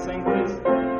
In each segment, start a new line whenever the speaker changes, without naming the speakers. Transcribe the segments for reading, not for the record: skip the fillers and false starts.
sing, please?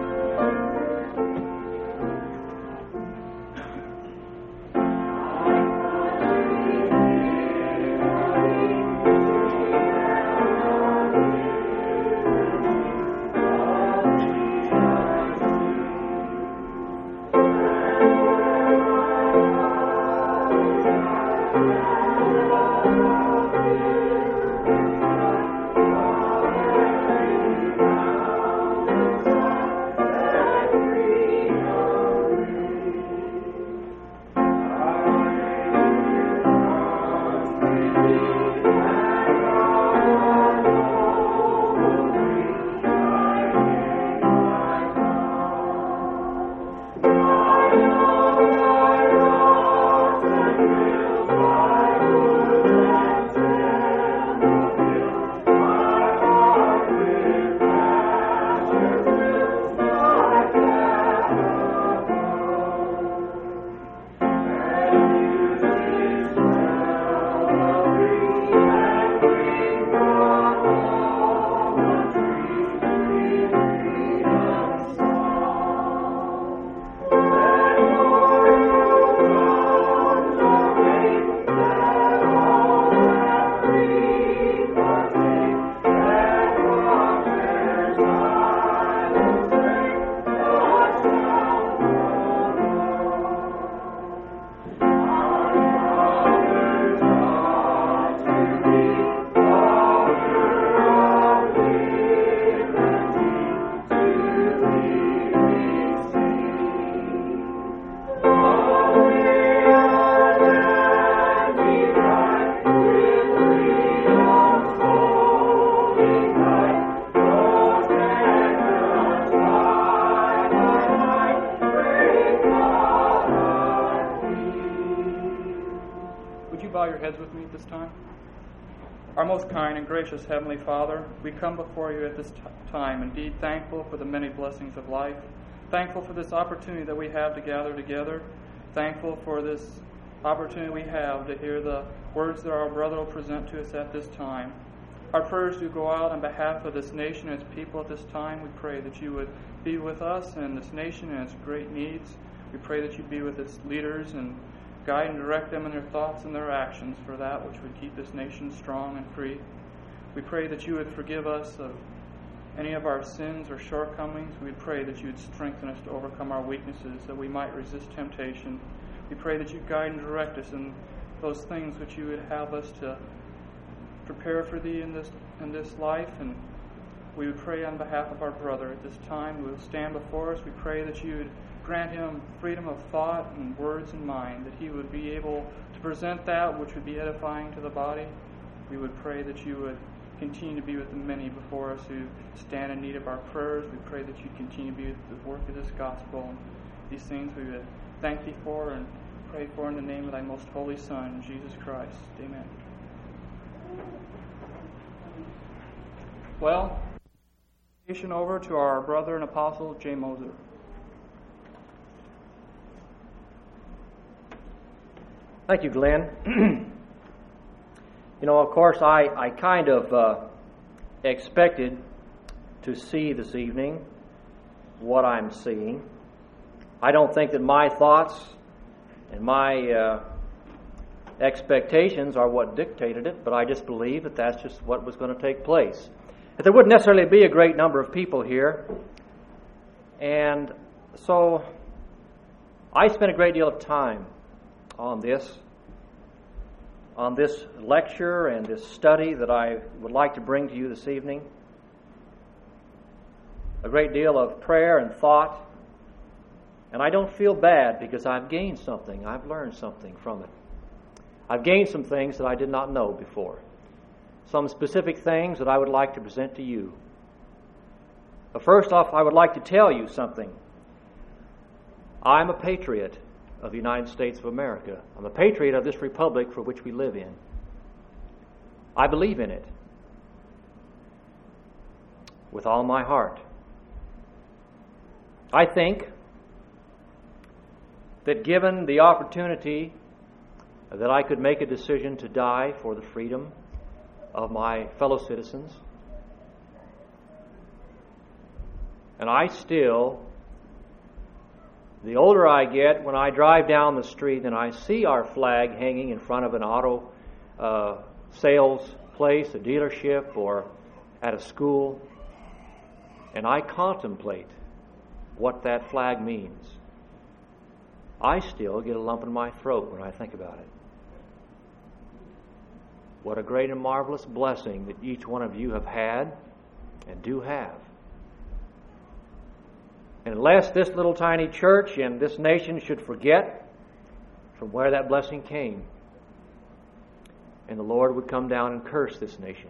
Our most kind and gracious Heavenly Father, we come before you at this time, indeed thankful for the many blessings of life, thankful for this opportunity that we have to gather together, thankful for this opportunity we have to hear the words that our brother will present to us at this time. Our prayers do go out on behalf of this nation and its people at this time. We pray that you would be with us and this nation and its great needs. We pray that you be with its leaders and guide and direct them in their thoughts and their actions for that which would keep this nation strong and free. We pray that you would forgive us of any of our sins or shortcomings. We pray that you would strengthen us to overcome our weaknesses, that we might resist temptation. We pray that you guide and direct us in those things which you would have us to prepare for thee in this life. And we would pray on behalf of our brother at this time who will stand before us. We pray that you would grant him freedom of thought and words and mind, that he would be able to present that which would be edifying to the body. We would pray that you would continue to be with the many before us who stand in need of our prayers. We pray that you continue to be with the work of this gospel. And these things we would thank thee for and pray for in the name of thy most holy Son, Jesus Christ. Amen. Well, over to our brother and apostle, J. Moser.
Thank you, Glenn. Of course, I kind of expected to see this evening what I'm seeing. I don't think that my thoughts and my expectations are what dictated it, but I just believe that that's just what was going to take place. That there wouldn't necessarily be a great number of people here, and so I spent a great deal of time on this lecture and this study that I would like to bring to you this evening. A great deal of prayer and thought, and I don't feel bad because I've gained something. I've learned something from it. I've gained some things that I did not know before. Some specific things that I would like to present to you. But first off, I would like to tell you something. I'm a patriot of the United States of America. I'm a patriot of this republic for which we live in. I believe in it with all my heart. I think that given the opportunity that I could make a decision to die for the freedom of my fellow citizens, And I still, the older I get, when I drive down the street and I see our flag hanging in front of an auto sales place, a dealership, or at a school, and I contemplate what that flag means, I still get a lump in my throat when I think about it. What a great and marvelous blessing that each one of you have had and do have. And unless this little tiny church and this nation should forget from where that blessing came, and the Lord would come down and curse this nation,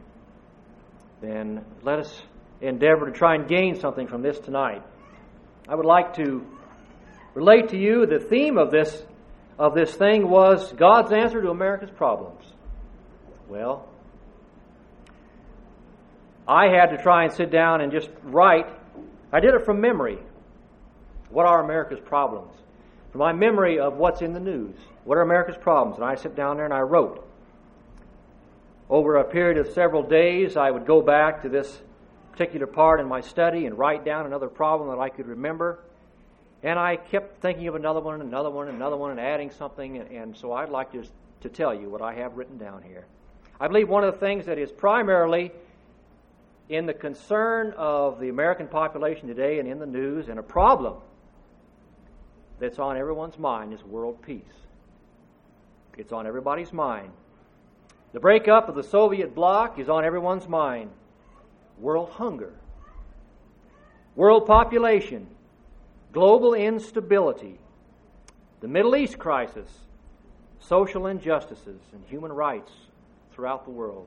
then let us endeavor to try and gain something from this tonight. I would like to relate to you the theme of this thing was God's answer to America's problems. Well, I had to try and sit down and just write. I did it from memory. What are America's problems? From my memory of what's in the news. What are America's problems? And I sit down there and I wrote. Over a period of several days, I would go back to this particular part in my study and write down another problem that I could remember. And I kept thinking of another one, and adding something. And so I'd like to tell you what I have written down here. I believe one of the things that is primarily in the concern of the American population today and in the news, and a problem that's on everyone's mind, is world peace. It's on everybody's mind. The breakup of the Soviet bloc is on everyone's mind. World hunger, world population, global instability, the Middle East crisis, social injustices, and human rights throughout the world.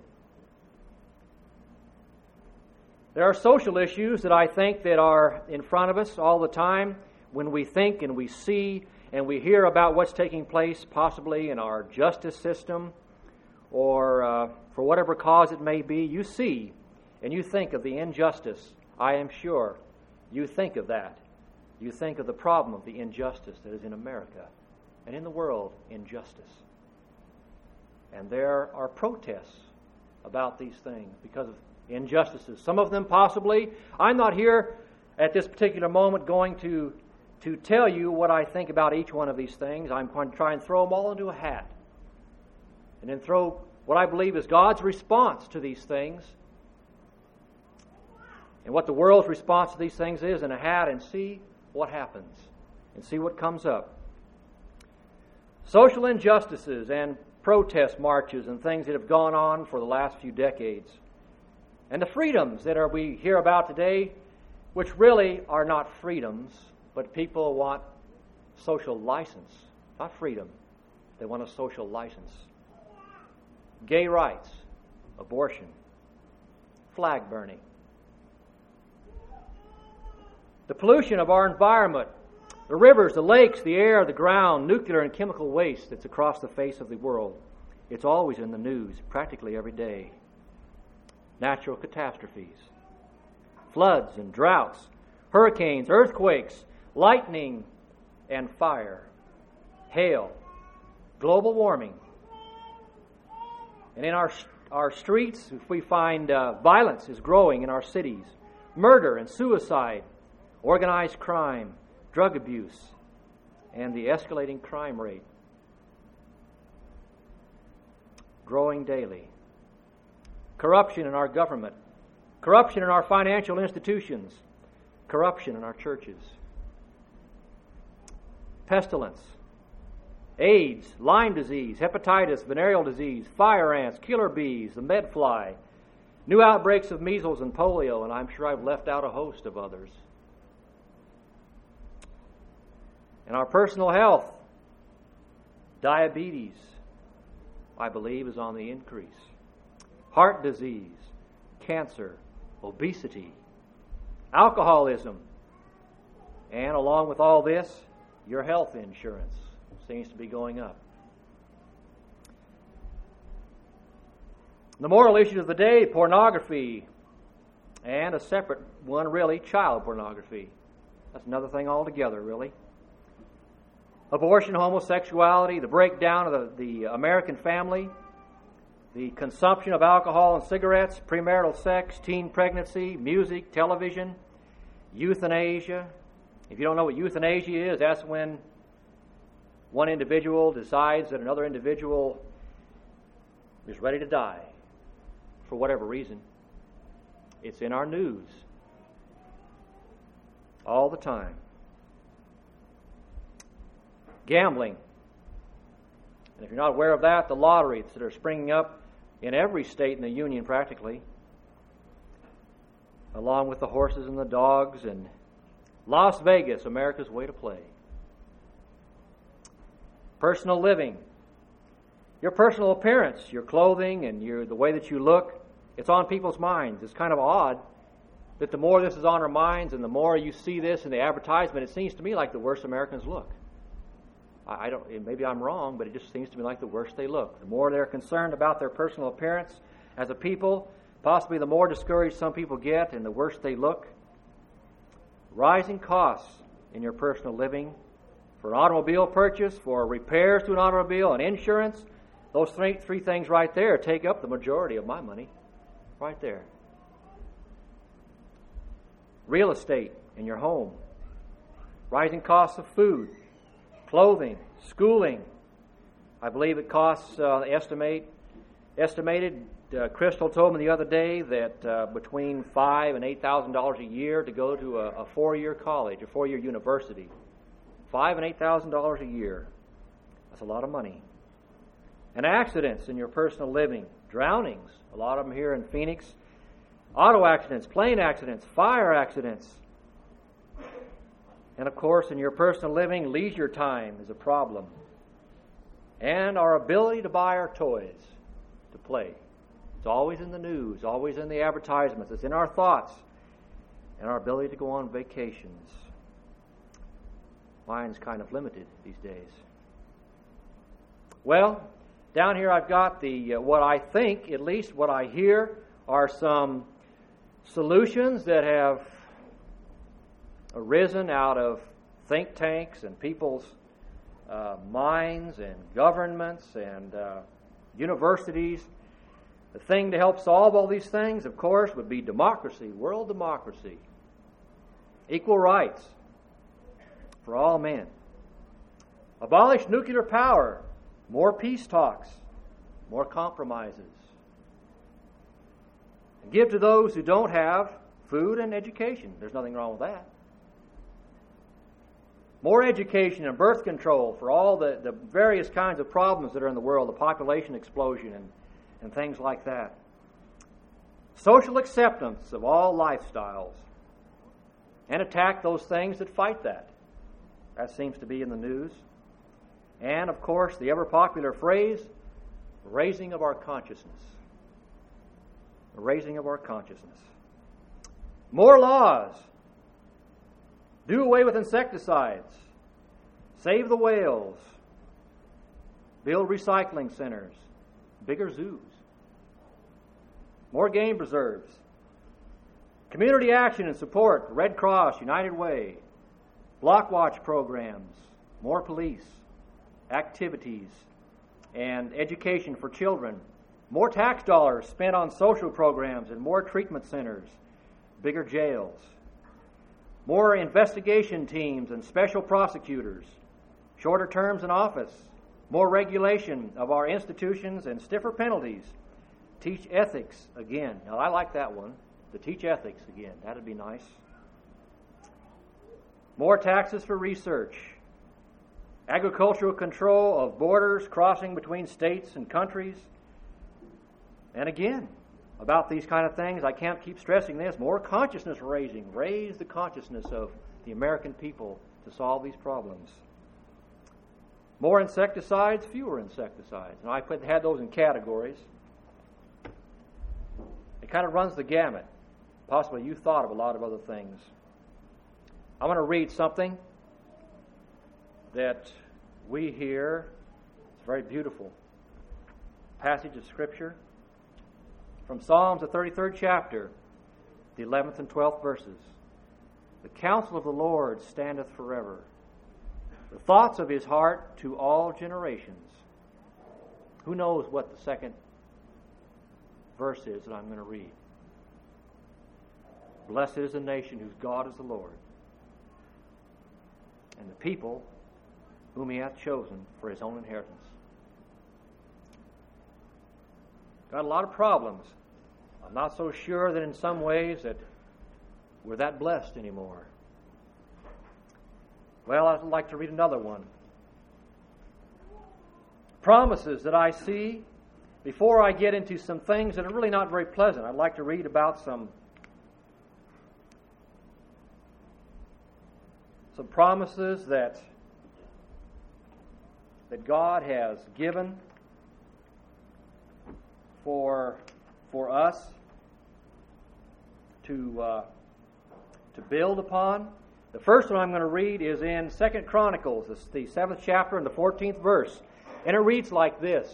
There are social issues that I think that are in front of us all the time when we think and we see and we hear about what's taking place possibly in our justice system or for whatever cause it may be. You see and you think of the injustice. I am sure you think of that. You think of the problem of the injustice that is in America and in the world, injustice. And there are protests about these things because of injustices. Some of them possibly. I'm not here at this particular moment going to tell you what I think about each one of these things. I'm going to try and throw them all into a hat. And then throw what I believe is God's response to these things and what the world's response to these things is in a hat, and see what happens and see what comes up. Social injustices and protest marches and things that have gone on for the last few decades. And the freedoms that we hear about today, which really are not freedoms, but people want social license. Not freedom. They want a social license. Gay rights, abortion, flag burning. The pollution of our environment, the rivers, the lakes, the air, the ground, nuclear and chemical waste that's across the face of the world. It's always in the news, practically every day. Natural catastrophes, floods and droughts, hurricanes, earthquakes, lightning and fire, hail, global warming. And in our streets, we find violence is growing in our cities, murder and suicide, organized crime, drug abuse, and the escalating crime rate growing daily. Corruption in our government, corruption in our financial institutions, corruption in our churches. Pestilence, AIDS, Lyme disease, hepatitis, venereal disease, fire ants, killer bees, the medfly, new outbreaks of measles and polio, and I'm sure I've left out a host of others. In our personal health, diabetes, I believe, is on the increase. Heart disease, cancer, obesity, alcoholism, and along with all this, your health insurance seems to be going up. The moral issues of the day, pornography, and a separate one, really, child pornography. That's another thing altogether, really. Abortion, homosexuality, the breakdown of the American family, the consumption of alcohol and cigarettes, premarital sex, teen pregnancy, music, television, euthanasia. If you don't know what euthanasia is, that's when one individual decides that another individual is ready to die for whatever reason. It's in our news all the time. Gambling. And if you're not aware of that, the lotteries that are springing up in every state in the Union practically, along with the horses and the dogs, and Las Vegas, America's way to play. Personal living. Your personal appearance, your clothing, and the way that you look, it's on people's minds. It's kind of odd that the more this is on our minds and the more you see this in the advertisement, it seems to me like the worse Americans look. I don't. Maybe I'm wrong, but it just seems to me like the worse they look. The more they're concerned about their personal appearance as a people, possibly the more discouraged some people get and the worse they look. Rising costs in your personal living, for an automobile purchase, for repairs to an automobile, and insurance. Those three things right there take up the majority of my money. Right there. Real estate in your home. Rising costs of food, clothing, schooling. I believe it costs, estimated, Crystal told me the other day that between $5,000 and $8,000 a year to go to a 4-year college, a 4-year university. $5,000 and $8,000 a year. That's a lot of money. And accidents in your personal living, drownings, a lot of them here in Phoenix, auto accidents, plane accidents, fire accidents. And of course, in your personal living, leisure time is a problem. And our ability to buy our toys to play. It's always in the news, always in the advertisements. It's in our thoughts and our ability to go on vacations. Mine's kind of limited these days. Well, down here I've got what I think, at least what I hear, are some solutions that have arisen out of think tanks and people's minds and governments and universities. The thing to help solve all these things, of course, would be democracy, world democracy, equal rights for all men. Abolish nuclear power, more peace talks, more compromises. And give to those who don't have food and education. There's nothing wrong with that. More education and birth control for all the various kinds of problems that are in the world, the population explosion and things like that. Social acceptance of all lifestyles. And attack those things that fight that. That seems to be in the news. And, of course, the ever-popular phrase, raising of our consciousness. The raising of our consciousness. More laws. Do away with insecticides. Save the whales. Build recycling centers. Bigger zoos. More game preserves. Community action and support. Red Cross, United Way. Block watch programs. More police. Activities. And education for children. More tax dollars spent on social programs and more treatment centers. Bigger jails. More investigation teams and special prosecutors. Shorter terms in office. More regulation of our institutions and stiffer penalties. Teach ethics again. Now, I like that one. To teach ethics again. That'd be nice. More taxes for research. Agricultural control of borders crossing between states and countries. And again, about these kind of things, I can't keep stressing this. More consciousness raising. Raise the consciousness of the American people to solve these problems. More insecticides, fewer insecticides. And I had those in categories. It kind of runs the gamut. Possibly you thought of a lot of other things. I want to read something that we hear. It's very beautiful. Passage of Scripture from Psalms, the 33rd chapter, the 11th and 12th verses. The counsel of the Lord standeth forever, the thoughts of his heart to all generations. Who knows what the second verse is that I'm going to read? Blessed is the nation whose God is the Lord, and the people whom he hath chosen for his own inheritance. Got a lot of problems. I'm not so sure that in some ways that we're that blessed anymore. Well, I'd like to read another one. Promises that I see. Before I get into some things that are really not very pleasant, I'd like to read about some promises that God has given for us to build upon. The first one I'm going to read is in 2 Chronicles, the 7th chapter and the 14th verse. And it reads like this.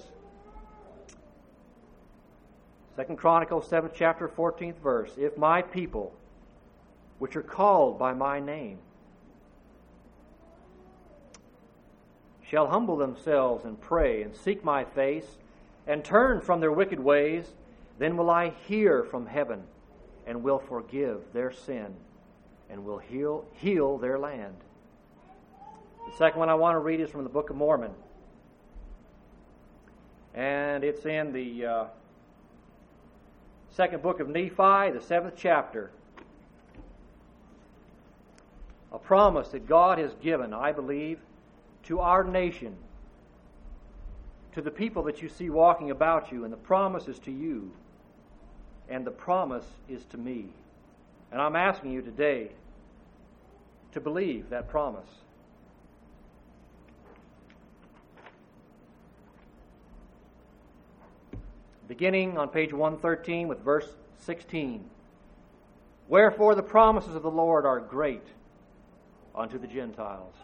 2 Chronicles, 7th chapter, 14th verse. If my people, which are called by my name, shall humble themselves and pray and seek my face and turn from their wicked ways, then will I hear from heaven and will forgive their sin and will heal their land. The second one I want to read is from the Book of Mormon. And it's in the second book of Nephi, the 7th chapter. A promise that God has given, I believe, to our nation, to the people that you see walking about you, and the promise is to you, and the promise is to me. And I'm asking you today to believe that promise. Beginning on page 113 with verse 16. Wherefore the promises of the Lord are great unto the Gentiles.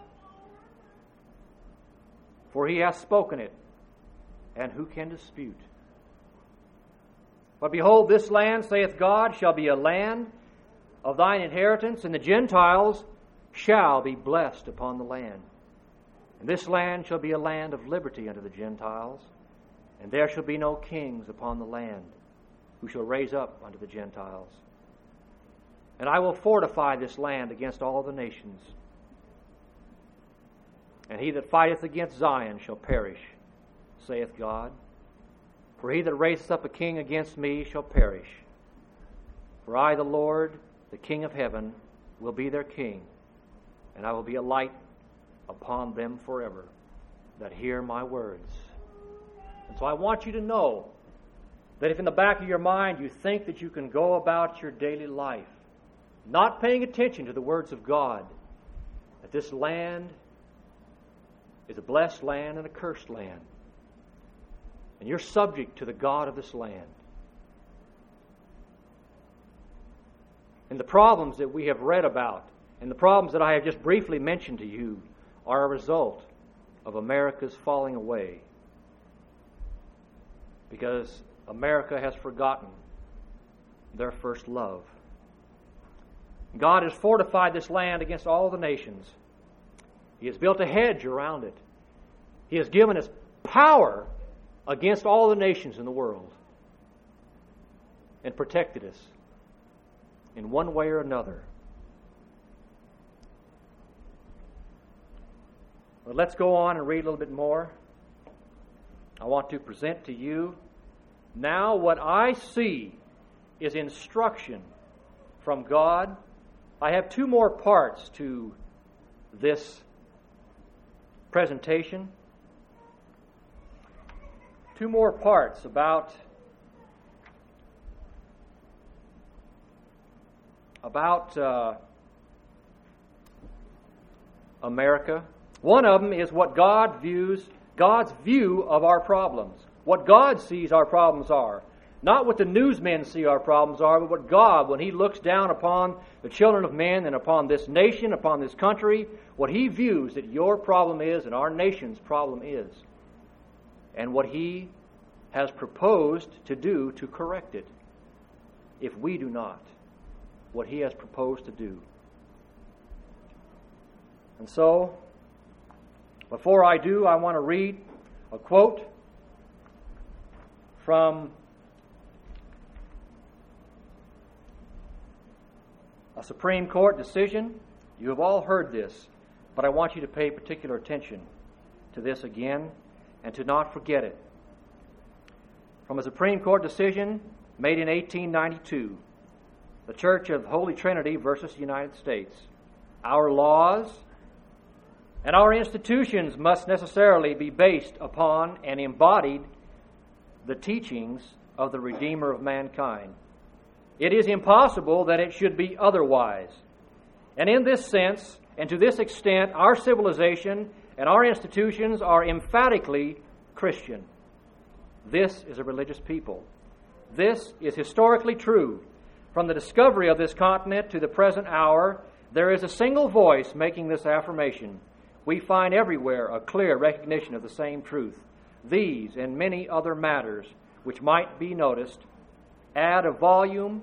For he hath spoken it, and who can dispute? But behold, this land, saith God, shall be a land of thine inheritance, and the Gentiles shall be blessed upon the land. And this land shall be a land of liberty unto the Gentiles, and there shall be no kings upon the land, who shall raise up unto the Gentiles. And I will fortify this land against all the nations. And he that fighteth against Zion shall perish, saith God. For he that raiseth up a king against me shall perish. For I, the Lord, the King of heaven, will be their king, and I will be a light upon them forever that hear my words. And so I want you to know that if in the back of your mind you think that you can go about your daily life not paying attention to the words of God, that this land is a blessed land and a cursed land, and you're subject to the God of this land. And the problems that we have read about and the problems that I have just briefly mentioned to you are a result of America's falling away, because America has forgotten their first love. God has fortified this land against all the nations. He has built a hedge around it. He has given us power against all the nations in the world and protected us in one way or another. But let's go on and read a little bit more. I want to present to you now what I see is instruction from God. I have two more parts to this presentation. Two more parts about America. One of them is what God's view of our problems. What God sees our problems are. Not what the newsmen see our problems are, but what God, when He looks down upon the children of men and upon this nation, upon this country, what He views that your problem is and our nation's problem is. And what He has proposed to do to correct it, if we do not. What He has proposed to do. And so, before I do, I want to read a quote from A Supreme Court decision. You have all heard this, but I want you to pay particular attention to this again and to not forget it. From a Supreme Court decision made in 1892, the Church of Holy Trinity versus the United States. Our laws and our institutions must necessarily be based upon and embodied the teachings of the Redeemer of mankind. It is impossible that it should be otherwise. And in this sense, and to this extent, our civilization and our institutions are emphatically Christian. This is a religious people. This is historically true. From the discovery of this continent to the present hour, there is a single voice making this affirmation. We find everywhere a clear recognition of the same truth. These and many other matters which might be noticed add a volume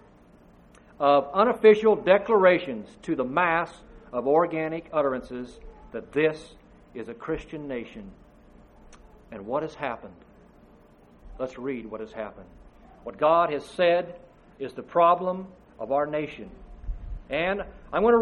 of unofficial declarations to the mass of organic utterances that this is a Christian nation. And what has happened? Let's read what has happened. What God has said is the problem of our nation. And I'm going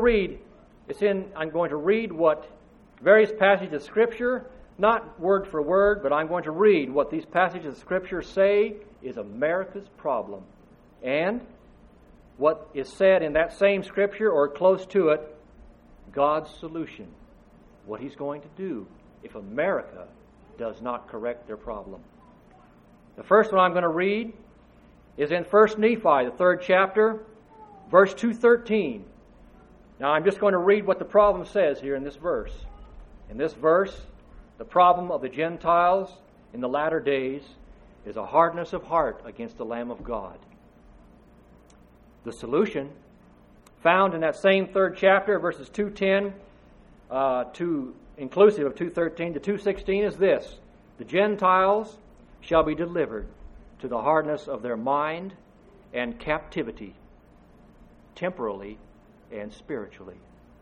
to read what various passages of Scripture, not word for word, but I'm going to read what these passages of Scripture say is America's problem. And what is said in that same Scripture, or close to it, God's solution. What He's going to do if America does not correct their problem. The first one I'm going to read is in 1 Nephi, the 3rd chapter, verse 2:13. Now I'm just going to read what the problem says here in this verse. In this verse, the problem of the Gentiles in the latter days is a hardness of heart against the Lamb of God. The solution, found in that same 3rd chapter, verses 2:10 to inclusive of 2:13 to 2:16, is this: the Gentiles shall be delivered to the hardness of their mind and captivity, temporally and spiritually.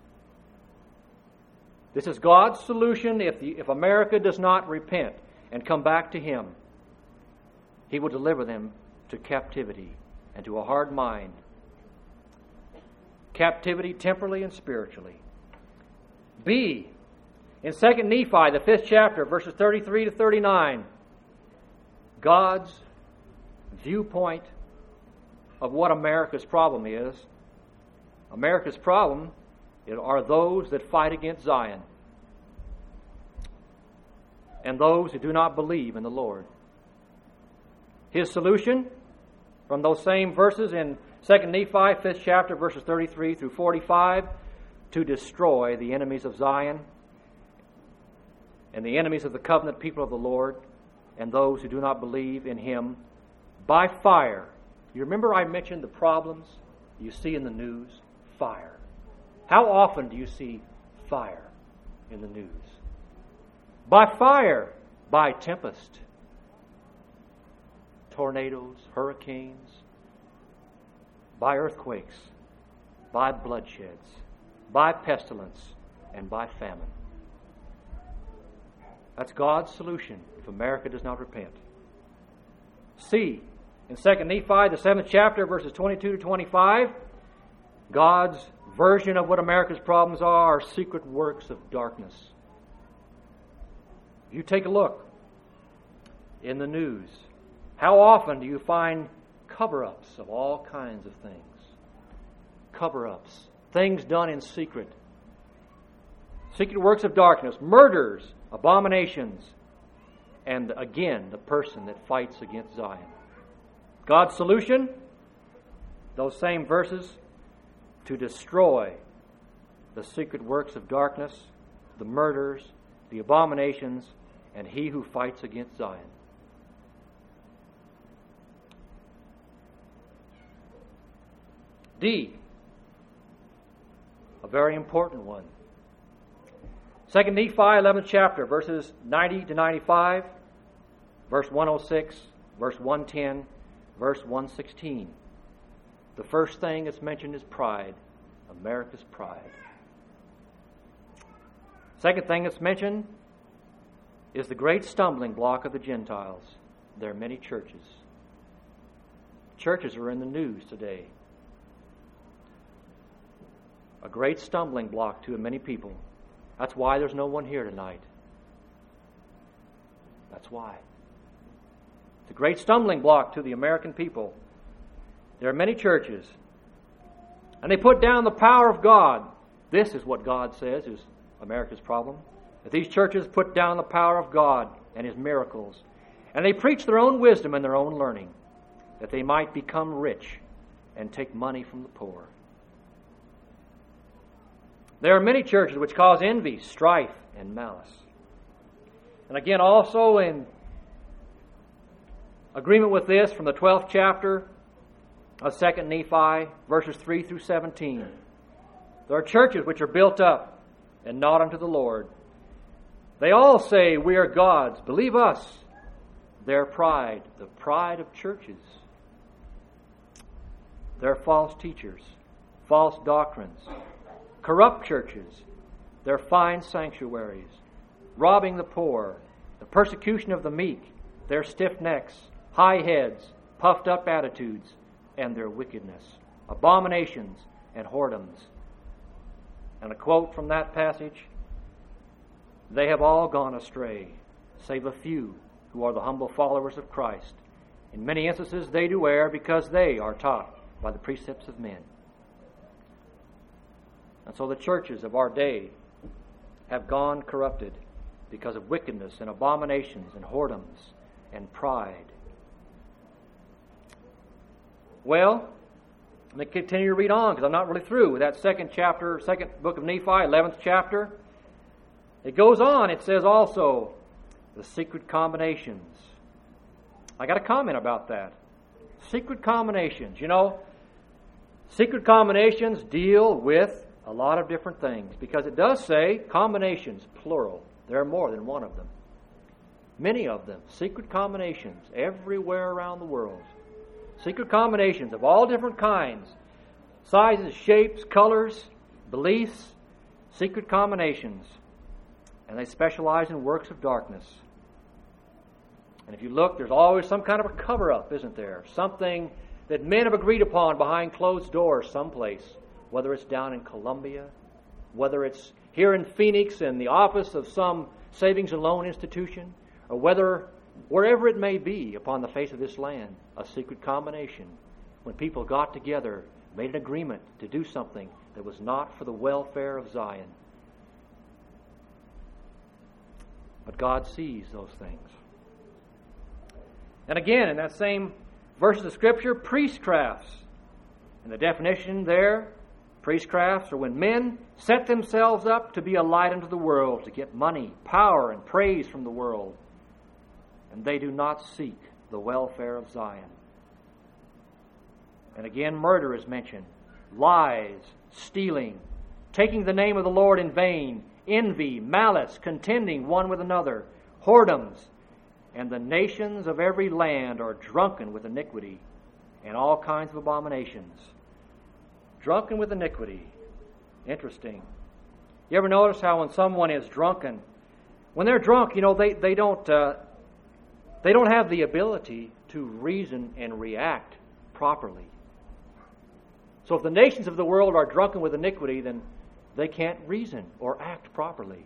This is God's solution if America does not repent and come back to Him. He will deliver them to captivity and to a hard mind. Captivity temporally and spiritually. B, in 2 Nephi, the 5th chapter, verses 33 to 39, God's viewpoint of what America's problem is. America's problem are those that fight against Zion and those who do not believe in the Lord. His solution, from those same verses in 2 Nephi, 5th chapter, verses 33 through 45, to destroy the enemies of Zion and the enemies of the covenant people of the Lord and those who do not believe in Him by fire. You remember I mentioned the problems you see in the news? Fire. How often do you see fire in the news? By fire, by tempest, tornadoes, hurricanes, by earthquakes, by bloodsheds, by pestilence, and by famine. That's God's solution if America does not repent. C, in 2 Nephi, the 7th chapter, verses 22 to 25, God's version of what America's problems are secret works of darkness. If you take a look in the news, how often do you find cover-ups of all kinds of things? Cover-ups, things done in secret. Secret works of darkness, murders, abominations, and again, the person that fights against Zion. God's solution, those same verses, to destroy the secret works of darkness, the murders, the abominations, and he who fights against Zion. D, a very important one. 2 Nephi, 11th chapter, verses 90 to 95, verse 106, verse 110, verse 116. The first thing that's mentioned is pride, America's pride. Second thing that's mentioned is the great stumbling block of the Gentiles. There are many churches. Churches are in the news today. a great stumbling block to many people. That's why there's no one here tonight. That's why. It's a great stumbling block to the American people. There are many churches, and they put down the power of God. This is what God says is America's problem. That these churches put down the power of God and His miracles. And they preach their own wisdom and their own learning, that they might become rich and take money from the poor. There are many churches which cause envy, strife, and malice. And again, also in agreement with this, from the 12th chapter of 2 Nephi, verses 3 through 17, there are churches which are built up and not unto the Lord. They all say, we are God's. Believe us. Their pride, the pride of churches. They're false teachers, false doctrines, corrupt churches, their fine sanctuaries, robbing the poor, the persecution of the meek, their stiff necks, high heads, puffed up attitudes, and their wickedness, abominations and whoredoms. And a quote from that passage, they have all gone astray, save a few who are the humble followers of Christ. In many instances they do err because they are taught by the precepts of men. And so the churches of our day have gone corrupted because of wickedness and abominations and whoredoms and pride. Well, let me continue to read on because I'm not really through with that second book of Nephi, 11th chapter. It goes on. It says also the secret combinations. I got a comment about that. Secret combinations. You know, secret combinations deal with a lot of different things because it does say combinations, plural. There are more than one of them. Many of them. Secret combinations everywhere around the world. Secret combinations of all different kinds. Sizes, shapes, colors, beliefs. Secret combinations. And they specialize in works of darkness. And if you look, there's always some kind of a cover-up, isn't there? Something that men have agreed upon behind closed doors someplace. Whether it's down in Colombia, whether it's here in Phoenix in the office of some savings and loan institution, or whether wherever it may be upon the face of this land, a secret combination. When people got together, made an agreement to do something that was not for the welfare of Zion. But God sees those things. And again, in that same verse of the Scripture, priestcrafts. And the definition there, priestcrafts are when men set themselves up to be a light unto the world, to get money, power, and praise from the world. And they do not seek the welfare of Zion. And again, murder is mentioned. Lies, stealing, taking the name of the Lord in vain, envy, malice, contending one with another, whoredoms, and the nations of every land are drunken with iniquity and all kinds of abominations. Drunken with iniquity. Interesting. You ever notice how when someone is drunken, when they're drunk, you know, they don't have the ability to reason and react properly. So if the nations of the world are drunken with iniquity, then they can't reason or act properly.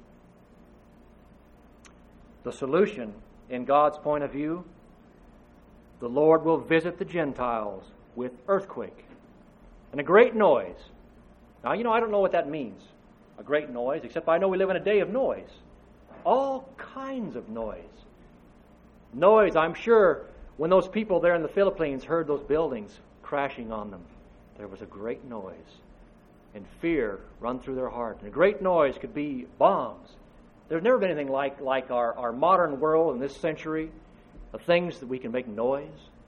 The solution, in God's point of view, the Lord will visit the Gentiles with earthquake and a great noise. Now, you know, I don't know what that means, a great noise, except I know we live in a day of noise. All kinds of noise. Noise, I'm sure, when those people there in the Philippines heard those buildings crashing on them, there was a great noise. And fear run through their heart. And a great noise could be bombs. There's never been anything like our modern world in this century, of things that we can make noise.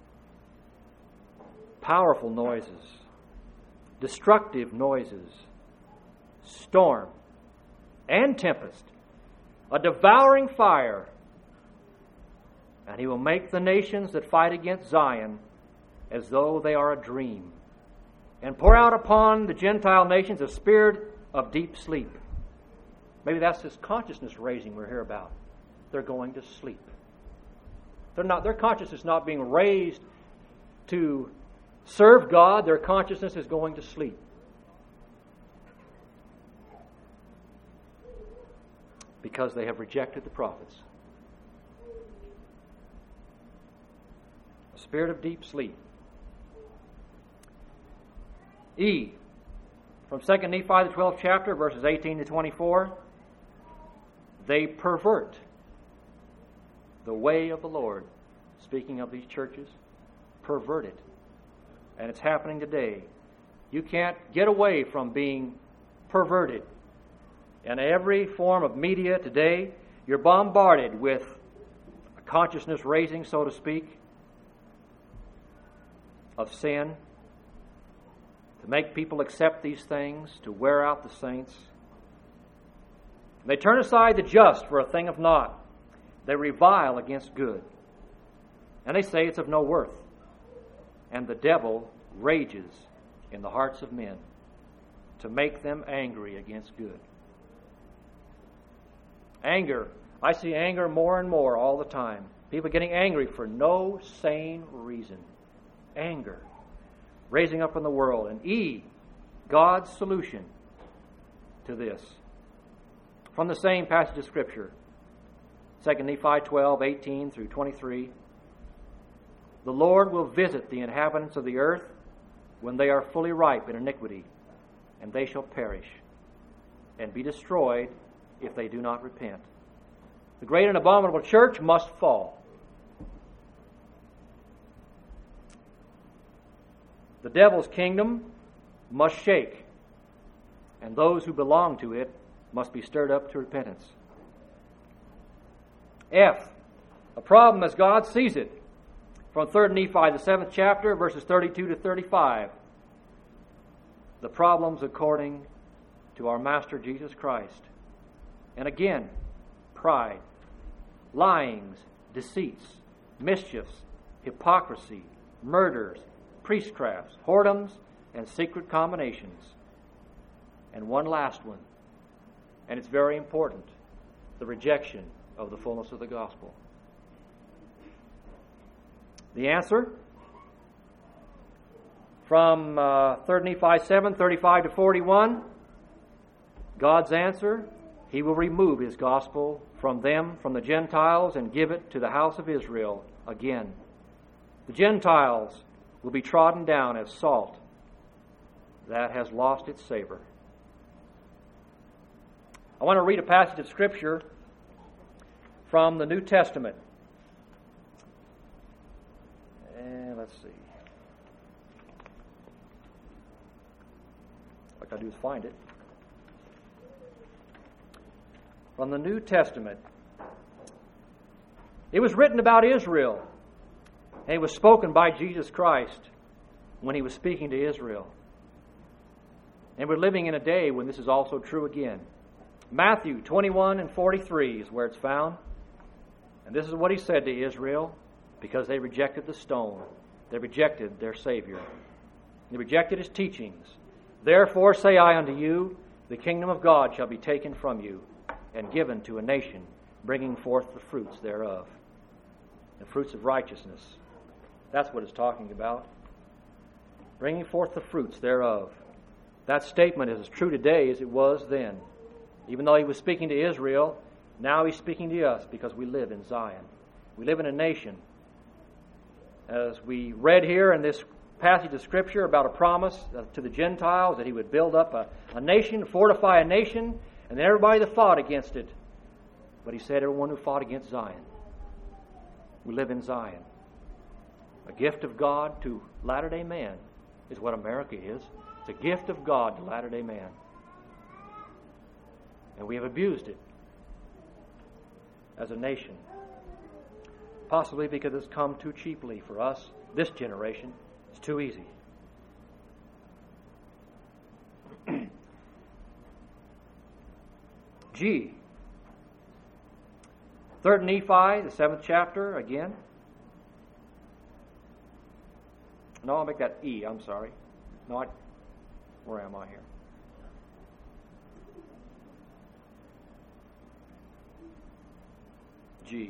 Powerful noises. Destructive noises. Storm and tempest. A devouring fire. And He will make the nations that fight against Zion as though they are a dream, and pour out upon the Gentile nations a spirit of deep sleep. Maybe that's this consciousness raising we're here about. They're going to sleep. Their consciousness is not being raised to serve God. Their consciousness is going to sleep. because they have rejected the prophets. A spirit of deep sleep. E, from 2 Nephi, the 12th chapter, verses 18 to 24, they pervert the way of the Lord. Speaking of these churches, pervert it. And it's happening today. You can't get away from being perverted. In every form of media today, you're bombarded with a consciousness raising, so to speak, of sin, to make people accept these things, to wear out the saints. They turn aside the just for a thing of naught. They revile against good. And they say it's of no worth. And the devil rages in the hearts of men to make them angry against good. Anger. I see anger more and more all the time. People getting angry for no sane reason. Anger. Raising up in the world. And E, God's solution to this. From the same passage of Scripture, 2 Nephi 12, 18 through 23. The Lord will visit the inhabitants of the earth when they are fully ripe in iniquity, and they shall perish and be destroyed if they do not repent. The great and abominable church must fall. The devil's kingdom must shake, and those who belong to it must be stirred up to repentance. F, a problem as God sees it. From 3 Nephi, the 7th chapter, verses 32 to 35. The problems according to our Master Jesus Christ. And again, pride, lyings, deceits, mischiefs, hypocrisy, murders, priestcrafts, whoredoms, and secret combinations. And one last one, and it's very important, the rejection of the fullness of the gospel. The answer from 3 Nephi 7, 35 to 41, God's answer, He will remove His gospel from them, from the Gentiles, and give it to the house of Israel again. The Gentiles will be trodden down as salt that has lost its savor. I want to read a passage of Scripture from the New Testament. And let's see. What I got to do is find it. From the New Testament. It was written about Israel. And it was spoken by Jesus Christ when He was speaking to Israel. And we're living in a day when this is also true again. Matthew 21 and 43 is where it's found. And this is what He said to Israel because they rejected the stone. They rejected their Savior. They rejected His teachings. Therefore say I unto you, the kingdom of God shall be taken from you and given to a nation, bringing forth the fruits thereof. The fruits of righteousness. That's what it's talking about. Bringing forth the fruits thereof. That statement is as true today as it was then. Even though He was speaking to Israel, now He's speaking to us because we live in Zion. We live in a nation. As we read here in this passage of Scripture about a promise to the Gentiles that He would build up a nation, fortify a nation, and then everybody that fought against it. But He said everyone who fought against Zion. We live in Zion. A gift of God to latter-day man is what America is. It's a gift of God to latter-day man. And we have abused it as a nation. Possibly because it's come too cheaply for us, this generation. It's too easy. G. 3 Nephi, the 7th chapter, again. No, I'll make that E, I'm sorry. No, where am I here? G.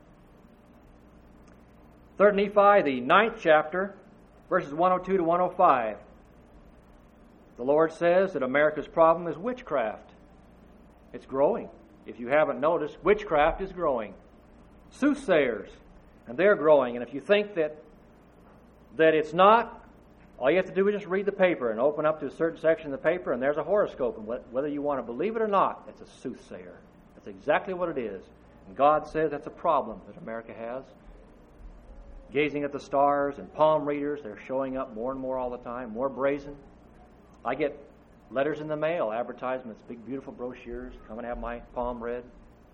3 Nephi, the 9th chapter, verses 102 to 105. The Lord says that America's problem is witchcraft. It's growing. if you haven't noticed, witchcraft is growing. Soothsayers, and they're growing. And if you think that it's not, all you have to do is just read the paper and open up to a certain section of the paper, and there's a horoscope. And whether you want to believe it or not, it's a soothsayer. That's exactly what it is. And God says that's a problem that America has. Gazing at the stars and palm readers, they're showing up more and more all the time, more brazen. I get letters in the mail, advertisements, big beautiful brochures, come and have my palm read.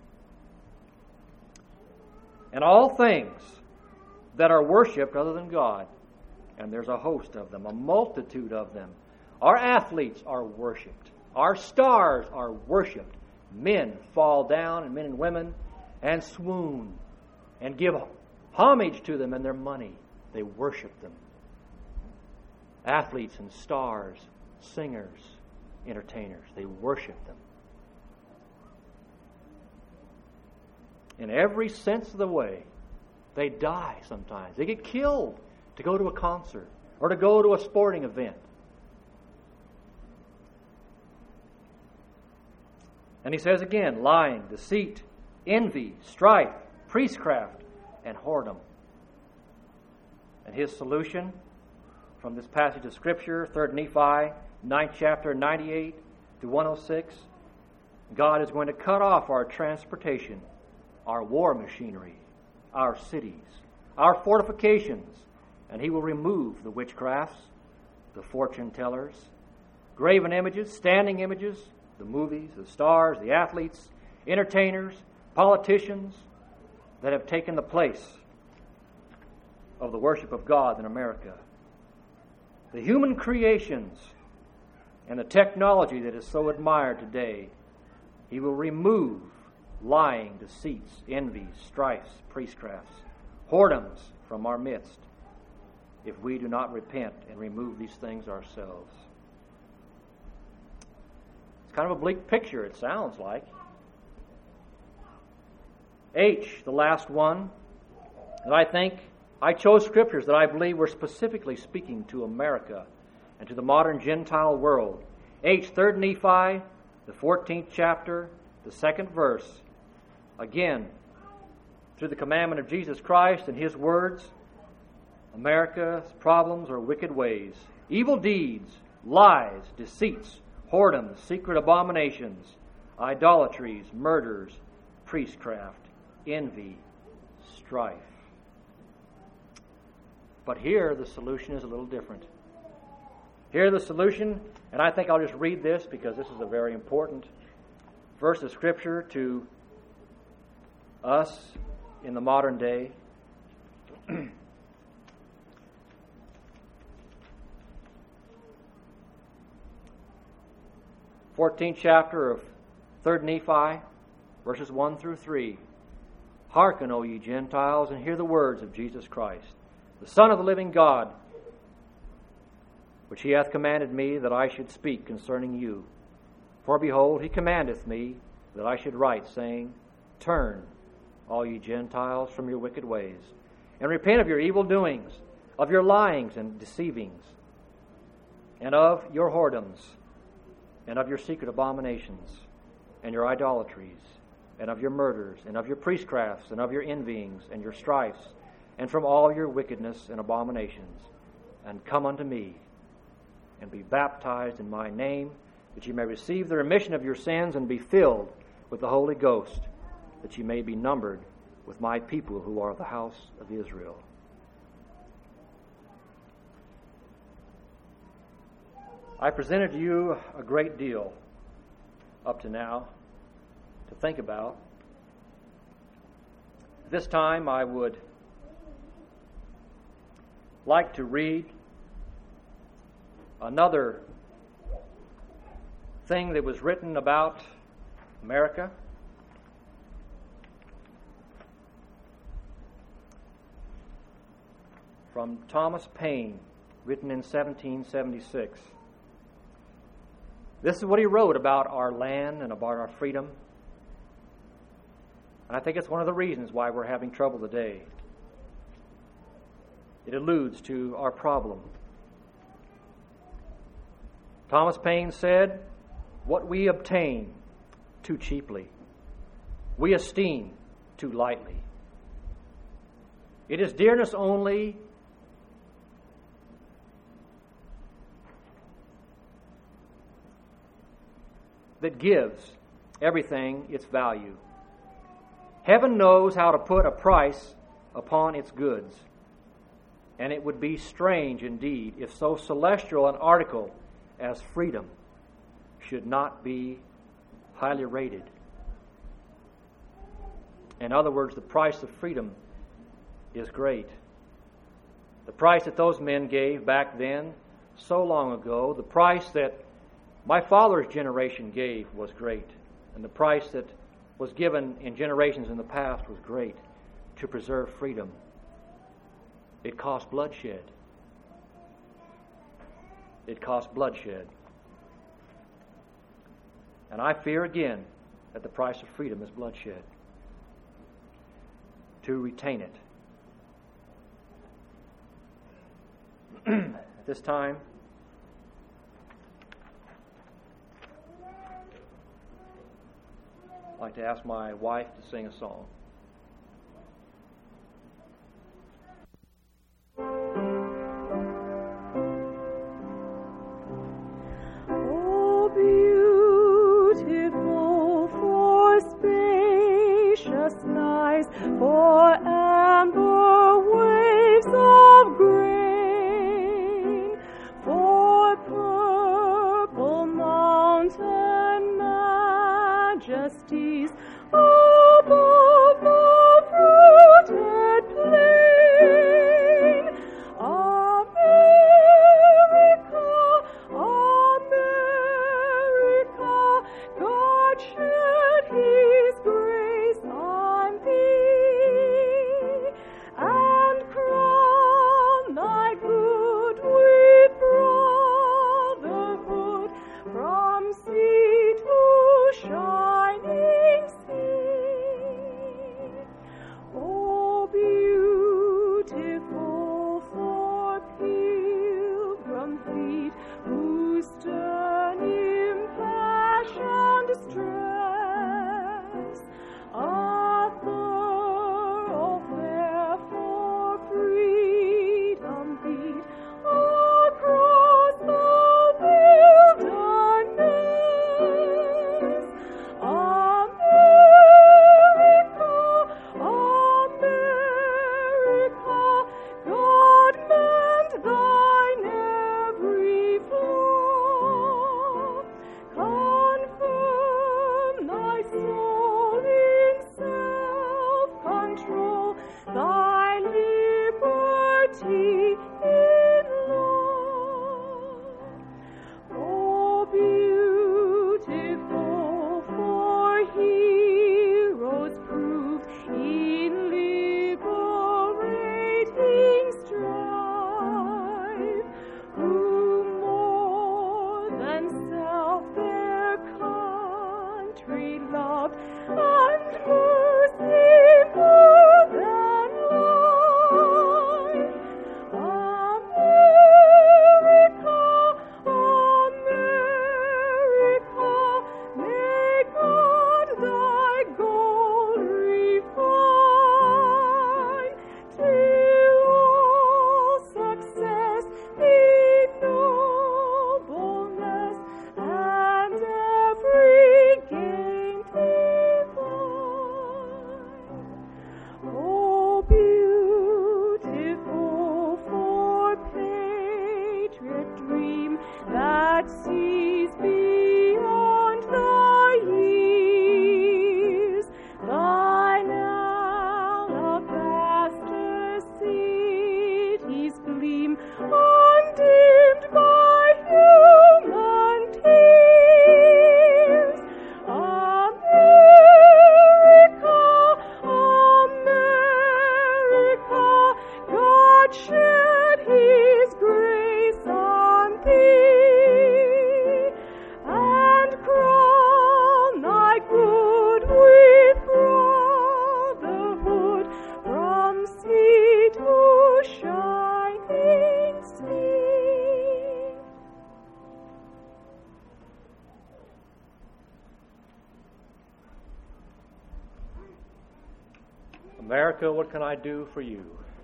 And all things that are worshipped other than God, and there's a host of them, a multitude of them. Our athletes are worshipped. Our stars are worshipped. Men fall down, and men and women, and swoon, and give homage to them and their money. They worship them. Athletes and stars, singers, entertainers, they worship them. In every sense of the way, they die sometimes. They get killed to go to a concert or to go to a sporting event. And he says again, lying, deceit, envy, strife, priestcraft, and whoredom. And his solution from this passage of Scripture, 3 Nephi, 9th chapter, 98 to 106, God is going to cut off our transportation, our war machinery, our cities, our fortifications, and he will remove the witchcrafts, the fortune tellers, graven images, standing images, the movies, the stars, the athletes, entertainers, politicians that have taken the place of the worship of God in America. The human creations and the technology that is so admired today, he will remove lying, deceits, envies, strifes, priestcrafts, whoredoms from our midst if we do not repent and remove these things ourselves. It's kind of a bleak picture, it sounds like. H, the last one, and I chose scriptures that I believe were specifically speaking to America and to the modern Gentile world. H, 3 Nephi, the 14th chapter, the 2nd verse. Again, through the commandment of Jesus Christ and his words, America's problems are wicked ways, evil deeds, lies, deceits, whoredoms, secret abominations, idolatries, murders, priestcraft, envy, strife. But here the solution is a little different. Here the solution, and I think I'll just read this because this is a very important verse of Scripture to us in the modern day. 14th chapter of 3 Nephi, verses 1 through 3. Hearken, O ye Gentiles, and hear the words of Jesus Christ, the Son of the living God, which he hath commanded me that I should speak concerning you. For behold, he commandeth me that I should write, saying, Turn, all ye Gentiles, from your wicked ways, and repent of your evil doings, of your lyings and deceivings, and of your whoredoms, and of your secret abominations, and your idolatries, and of your murders, and of your priestcrafts, and of your envyings, and your strifes, and from all your wickedness and abominations, and come unto me, and be baptized in my name, that ye may receive the remission of your sins, and be filled with the Holy Ghost, that ye may be numbered with my people who are the house of Israel. I presented to you a great deal up to now to think about. This time I would like to read another thing that was written about America. From Thomas Paine, written in 1776. This is what he wrote about our land and about our freedom. And I think it's one of the reasons why we're having trouble today. It alludes to our problem. Thomas Paine said, What we obtain too cheaply we esteem too lightly. It is dearness only that gives everything its value. Heaven knows how to put a price upon its goods, and it would be strange indeed if so celestial an article as freedom should not be highly rated. In other words, the price of freedom is great. The price that those men gave back then, so long ago, the price that my father's generation gave was great, and the price that was given in generations in the past was great to preserve freedom. It cost bloodshed. It cost bloodshed. And I fear again that the price of freedom is bloodshed. To retain it. At this time, I'd like to ask my wife to sing a song.
Oh, beautiful for spacious skies, for amber waves of grain, for purple mountain majesties above the fruited plain. America, God shed His grace on thee, and crown thy good with brotherhood from sea to shining sea. Oh, beautiful for pilgrim feet whose stern impassioned stress a thoroughfare for freedom beat across the wilderness. America, America, God mend thine every flaw. Confirm thy soul in self-control, thy liberty in law. Oh, beautiful for heroes proved in liberating strife, who more than self their country loved, and mercy more than life. America, America, may God thy gold refine, till all success be nobleness, and every gain divine. Oh, beautiful for patriot dream that sees beyond the years, thine alabaster cities gleam undimmed by human tears. America, America, God shed His grace on thee,
America, what can I do for you?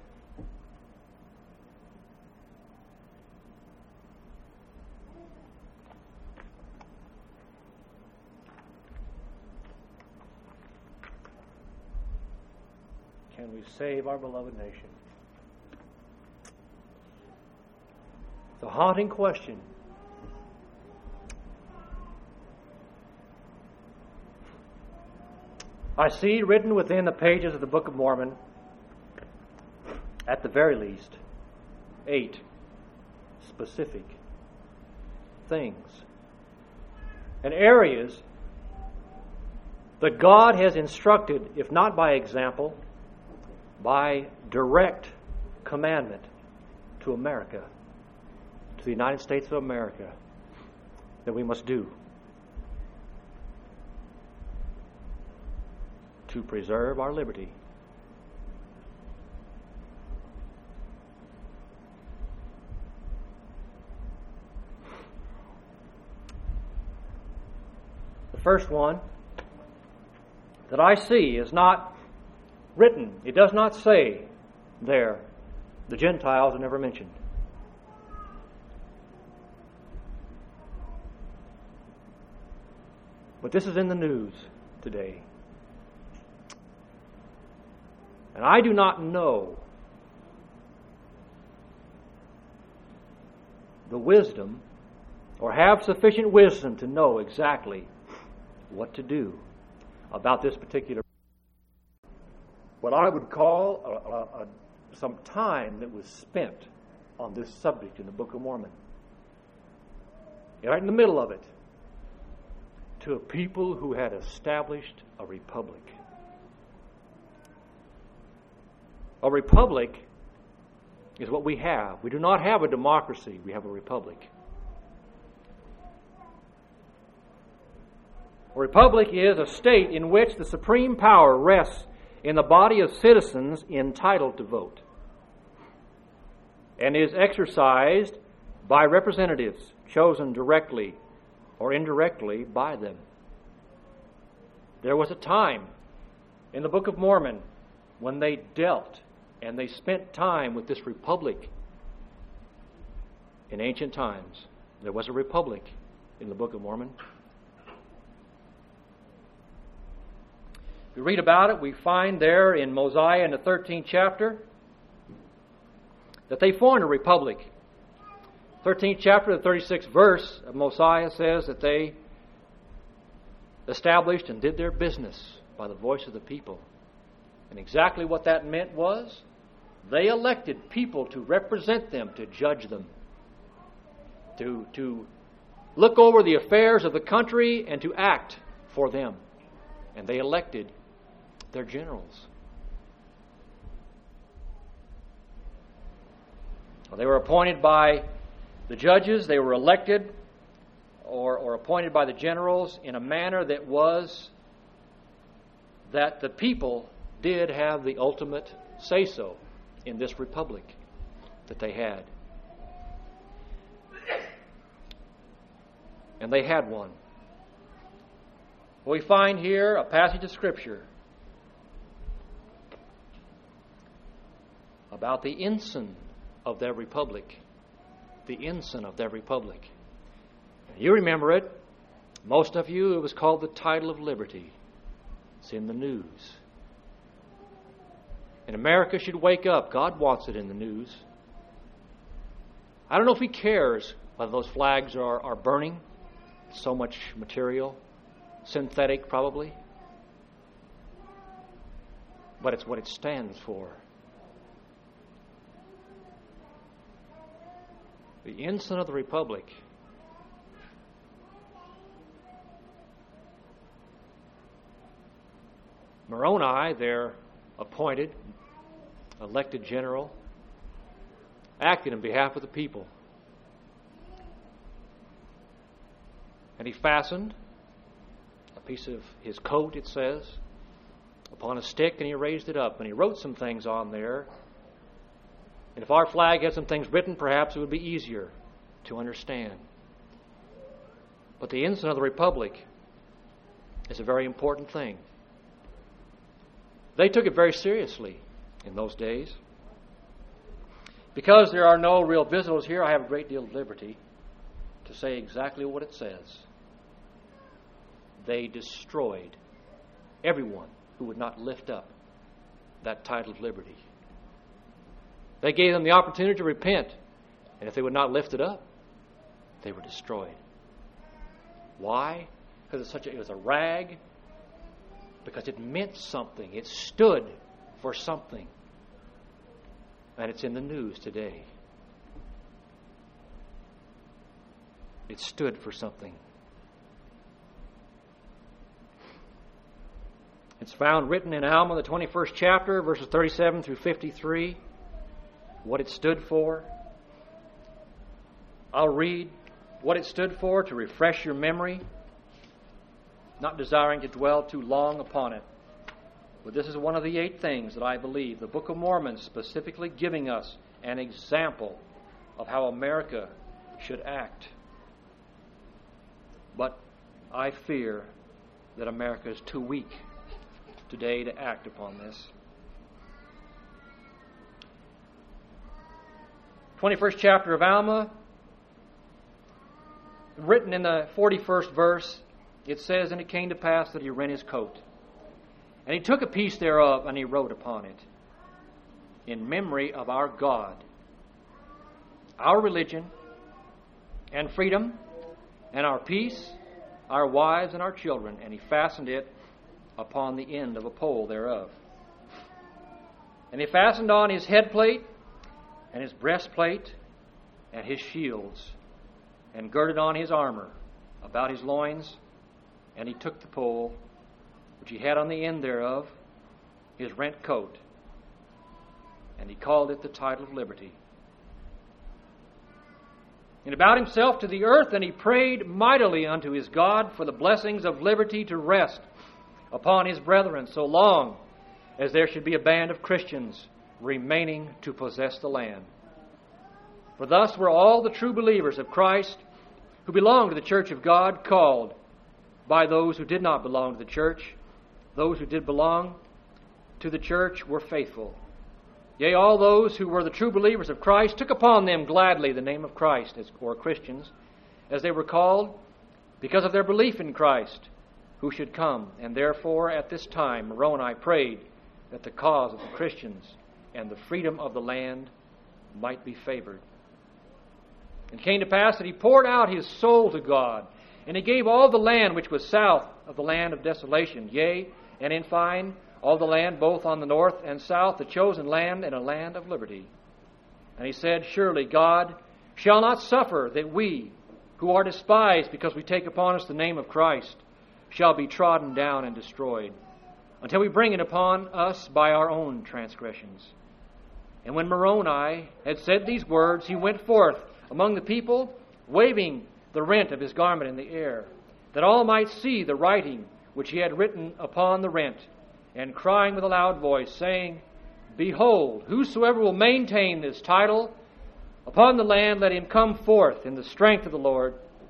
Can we save our beloved nation? It's a haunting question. I see written within the pages of the Book of Mormon, at the very least, 8 specific things and areas that God has instructed, if not by example, by direct commandment to America, to the United States of America, that we must do to preserve our liberty. The first one that I see is not written. It does not say there, the Gentiles are never mentioned. But this is in the news today. And I do not know the wisdom or have sufficient wisdom to know exactly what to do about this particular, what I would call some time that was spent on this subject in the Book of Mormon. Right in the middle of it, to a people who had established a republic. A republic is what we have. We do not have a democracy, we have a republic. A republic is a state in which the supreme power rests in the body of citizens entitled to vote and is exercised by representatives chosen directly or indirectly by them. There was a time in the Book of Mormon when they dealt and they spent time with this republic. In ancient times, there was a republic in the Book of Mormon. We read about it, we find there in Mosiah in the 13th chapter that they formed a republic. 13th chapter, the 36th verse of Mosiah says that they established and did their business by the voice of the people. And exactly what that meant was they elected people to represent them, to judge them, to look over the affairs of the country and to act for them. And they elected their generals. Well, they were appointed by the judges. They were elected or appointed by the generals in a manner that was that the people did have the ultimate say-so in this republic that they had. And they had one. We find here a passage of Scripture about the ensign of their republic. The ensign of their republic. You remember it. Most of you, it was called the title of liberty. It's in the news. And America should wake up. God wants it in the news. I don't know if He cares whether those flags are burning. So much material. Synthetic, probably. But it's what it stands for. The ensign of the republic. Moroni, their appointed, elected general, acted on behalf of the people. And he fastened a piece of his coat, it says, upon a stick, and he raised it up. And he wrote some things on there. And if our flag had some things written, perhaps it would be easier to understand. But the ensign of the republic is a very important thing. They took it very seriously in those days. Because there are no real visitors here, I have a great deal of liberty to say exactly what it says. They destroyed everyone who would not lift up that title of liberty. They gave them the opportunity to repent, and if they would not lift it up, they were destroyed. Why? Because it was a rag. Because it meant something. It stood for something. And it's in the news today. It stood for something. It's found written in Alma, the 21st chapter, verses 37 through 53, what it stood for. I'll read what it stood for to refresh your memory, not desiring to dwell too long upon it. But this is one of the 8 things that I believe the Book of Mormon specifically giving us an example of how America should act. But I fear that America is too weak today to act upon this. 21st chapter of Alma, written in the 41st verse, it says, "And it came to pass that he rent his coat. And he took a piece thereof, and he wrote upon it, in memory of our God, our religion, and freedom, and our peace, our wives, and our children. And he fastened it upon the end of a pole thereof. And he fastened on his headplate, and his breastplate, and his shields, and girded on his armor about his loins. And he took the pole, which he had on the end thereof, his rent coat, and he called it the title of liberty. And bowed himself to the earth, and he prayed mightily unto his God for the blessings of liberty to rest upon his brethren, so long as there should be a band of Christians remaining to possess the land. For thus were all the true believers of Christ who belonged to the church of God called by those who did not belong to the church. Those who did belong to the church were faithful. Yea, all those who were the true believers of Christ took upon them gladly the name of Christ, or Christians, as they were called, because of their belief in Christ, who should come. And therefore at this time Moroni prayed that the cause of the Christians and the freedom of the land might be favored. And it came to pass that he poured out his soul to God, and he gave all the land which was south of the land of desolation, yea, and in fine, all the land both on the north and south, the chosen land, and a land of liberty. And he said, Surely God shall not suffer that we, who are despised because we take upon us the name of Christ, shall be trodden down and destroyed, until we bring it upon us by our own transgressions. And when Moroni had said these words, he went forth among the people, waving the rent of his garment in the air, that all might see the writing which he had written upon the rent, and crying with a loud voice, saying, Behold, whosoever will maintain this title upon the land, let him come forth in the strength of the Lord,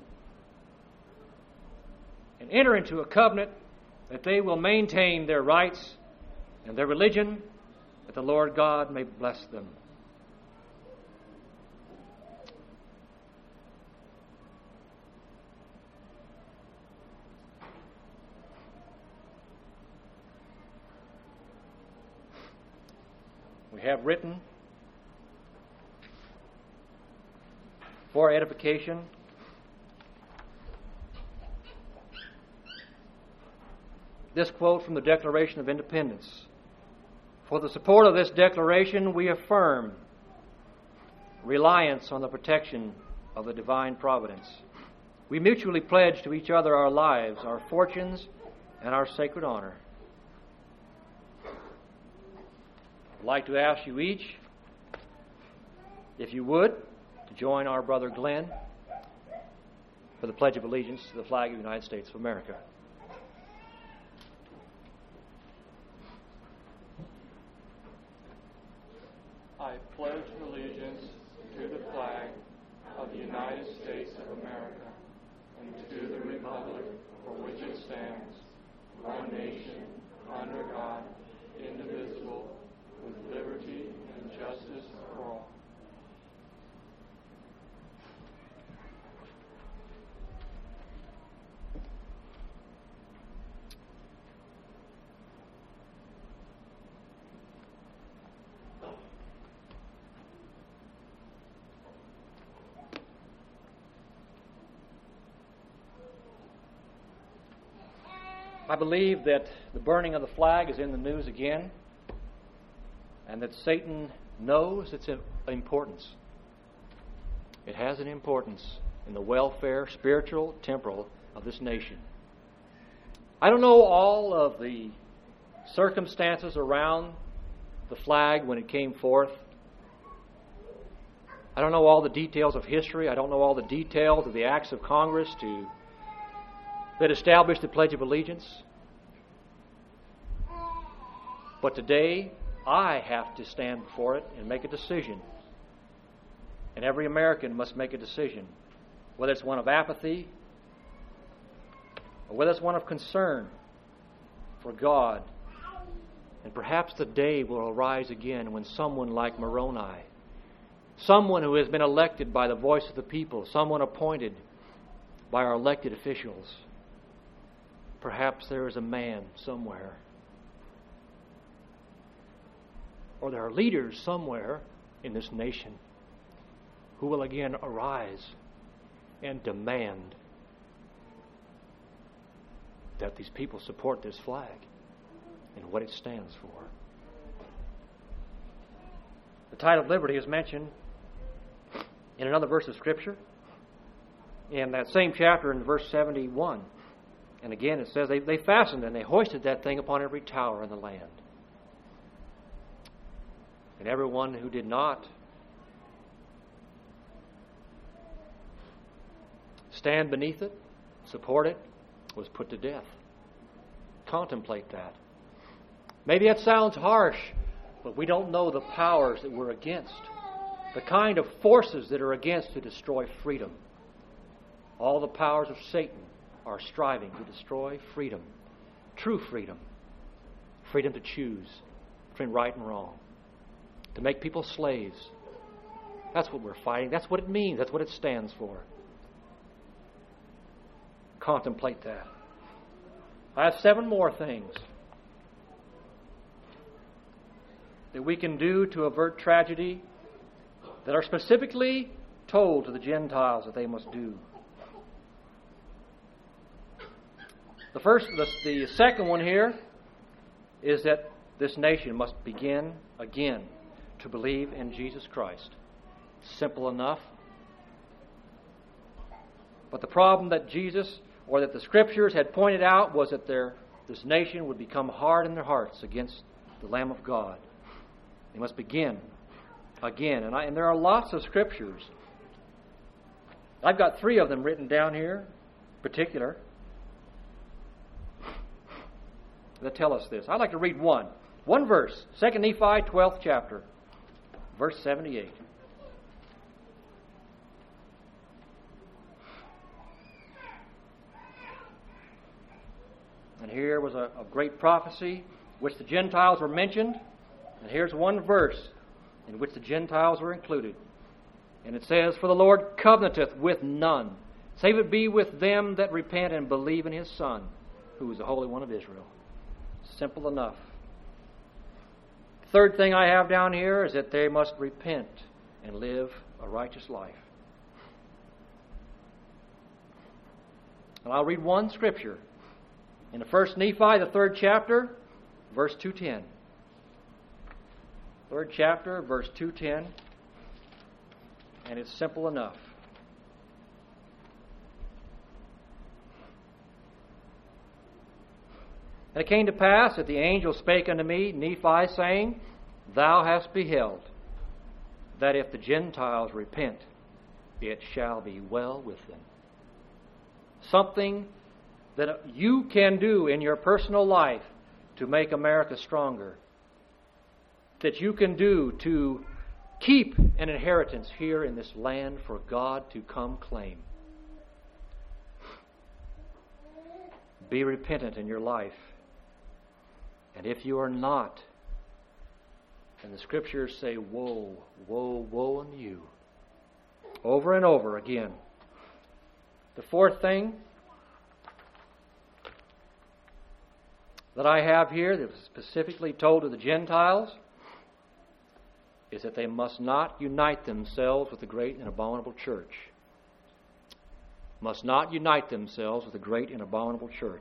and enter into a covenant that they will maintain their rights and their religion, that the Lord God may bless them. We have written for edification this quote from the Declaration of Independence. For the support of this declaration, we affirm reliance on the protection of the divine providence. We mutually pledge to each other our lives, our fortunes, and our sacred honor. I'd like to ask you each, if you would, to join our brother Glenn for the Pledge of Allegiance to the flag of the United States of America.
I pledge allegiance to the flag of the United States of America and to the republic for which it stands, one nation, under God, indivisible, with liberty and justice for all.
I believe that the burning of the flag is in the news again, and that Satan knows its importance. It has an importance in the welfare, spiritual, temporal, of this nation. I don't know all of the circumstances around the flag when it came forth. I don't know all the details of history. I don't know all the details of the acts of Congress that established the Pledge of Allegiance. But today, I have to stand before it and make a decision. And every American must make a decision, whether it's one of apathy or whether it's one of concern for God. And perhaps the day will arise again when someone like Moroni, someone who has been elected by the voice of the people, someone appointed by our elected officials, perhaps there is a man somewhere, or there are leaders somewhere in this nation who will again arise and demand that these people support this flag and what it stands for. The tide of liberty is mentioned in another verse of Scripture, in that same chapter in verse 71. And again it says they fastened and they hoisted that thing upon every tower in the land. And everyone who did not stand beneath it, support it, was put to death. Contemplate that. Maybe that sounds harsh, but we don't know the powers that we're against, the kind of forces that are against to destroy freedom. All the powers of Satan are striving to destroy freedom, true freedom, freedom to choose between right and wrong, to make people slaves. That's what we're fighting. That's what it means. That's what it stands for. Contemplate that. I have 7 more things that we can do to avert tragedy that are specifically told to the Gentiles that they must do. The second one here is that this nation must begin again to believe in Jesus Christ. Simple enough. But the problem that Jesus, or that the Scriptures had pointed out, was that this nation would become hard in their hearts against the Lamb of God. They must begin again. And there are lots of Scriptures. I've got 3 of them written down here, in particular, that tell us this. I'd like to read one verse, 2 Nephi, 12th chapter, verse 78. And here was a great prophecy which the Gentiles were mentioned. And here's one verse in which the Gentiles were included. And it says, "For the Lord covenanteth with none, save it be with them that repent and believe in His Son, who is the Holy One of Israel." Simple enough. Third thing I have down here is that they must repent and live a righteous life. And I'll read one Scripture. In the 1 Nephi, the 3rd chapter, verse 2:10. 3rd chapter, verse 2:10. And it's simple enough. And it came to pass that the angel spake unto me, Nephi, saying, Thou hast beheld that if the Gentiles repent, it shall be well with them. Something that you can do in your personal life to make America stronger, that you can do to keep an inheritance here in this land for God to come claim. Be repentant in your life And if you are not, then the Scriptures say, woe, woe, woe unto you. Over and over again. The fourth thing that I have here that was specifically told to the Gentiles is that they must not unite themselves with the great and abominable church. Must not unite themselves with the great and abominable church.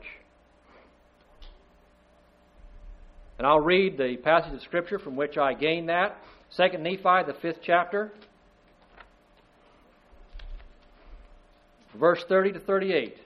And I'll read the passage of Scripture from which I gained that. 2 Nephi, the 5th chapter, verse 30 to 38.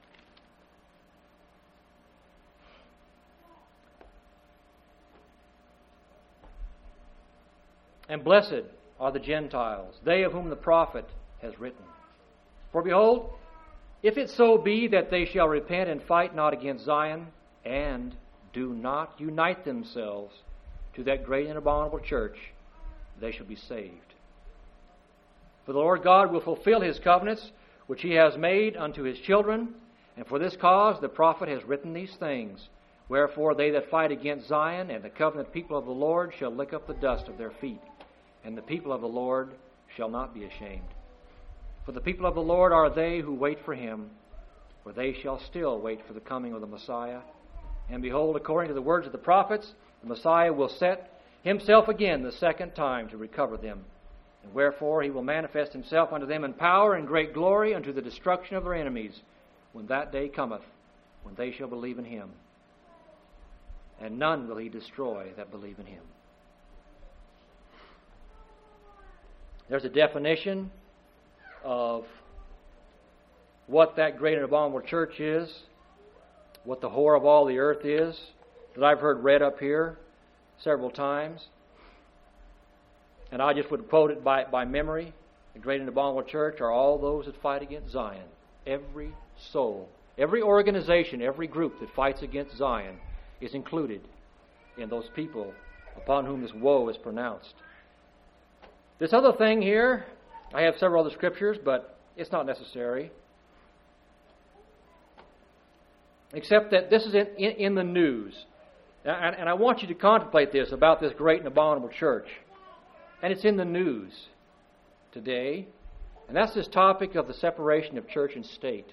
And blessed are the Gentiles, they of whom the prophet has written. For behold, if it so be that they shall repent and fight not against Zion, and do not unite themselves to that great and abominable church, they shall be saved. For the Lord God will fulfill His covenants, which He has made unto His children, and for this cause the prophet has written these things. Wherefore they that fight against Zion and the covenant people of the Lord shall lick up the dust of their feet, and the people of the Lord shall not be ashamed. For the people of the Lord are they who wait for Him, for they shall still wait for the coming of the Messiah. And behold, according to the words of the prophets, the Messiah will set Himself again the second time to recover them. And wherefore He will manifest Himself unto them in power and great glory unto the destruction of their enemies, when that day cometh, when they shall believe in Him. And none will He destroy that believe in Him. There's a definition of what that great and abominable church is, what the whore of all the earth is, that I've heard read up here several times. And I just would quote it by memory. The great and abominable church are all those that fight against Zion. Every soul, every organization, every group that fights against Zion is included in those people upon whom this woe is pronounced. This other thing here, I have several other scriptures, but it's not necessary. Except that this is in the news. And I want you to contemplate this about this great and abominable church. And it's in the news today. And that's this topic of the separation of church and state.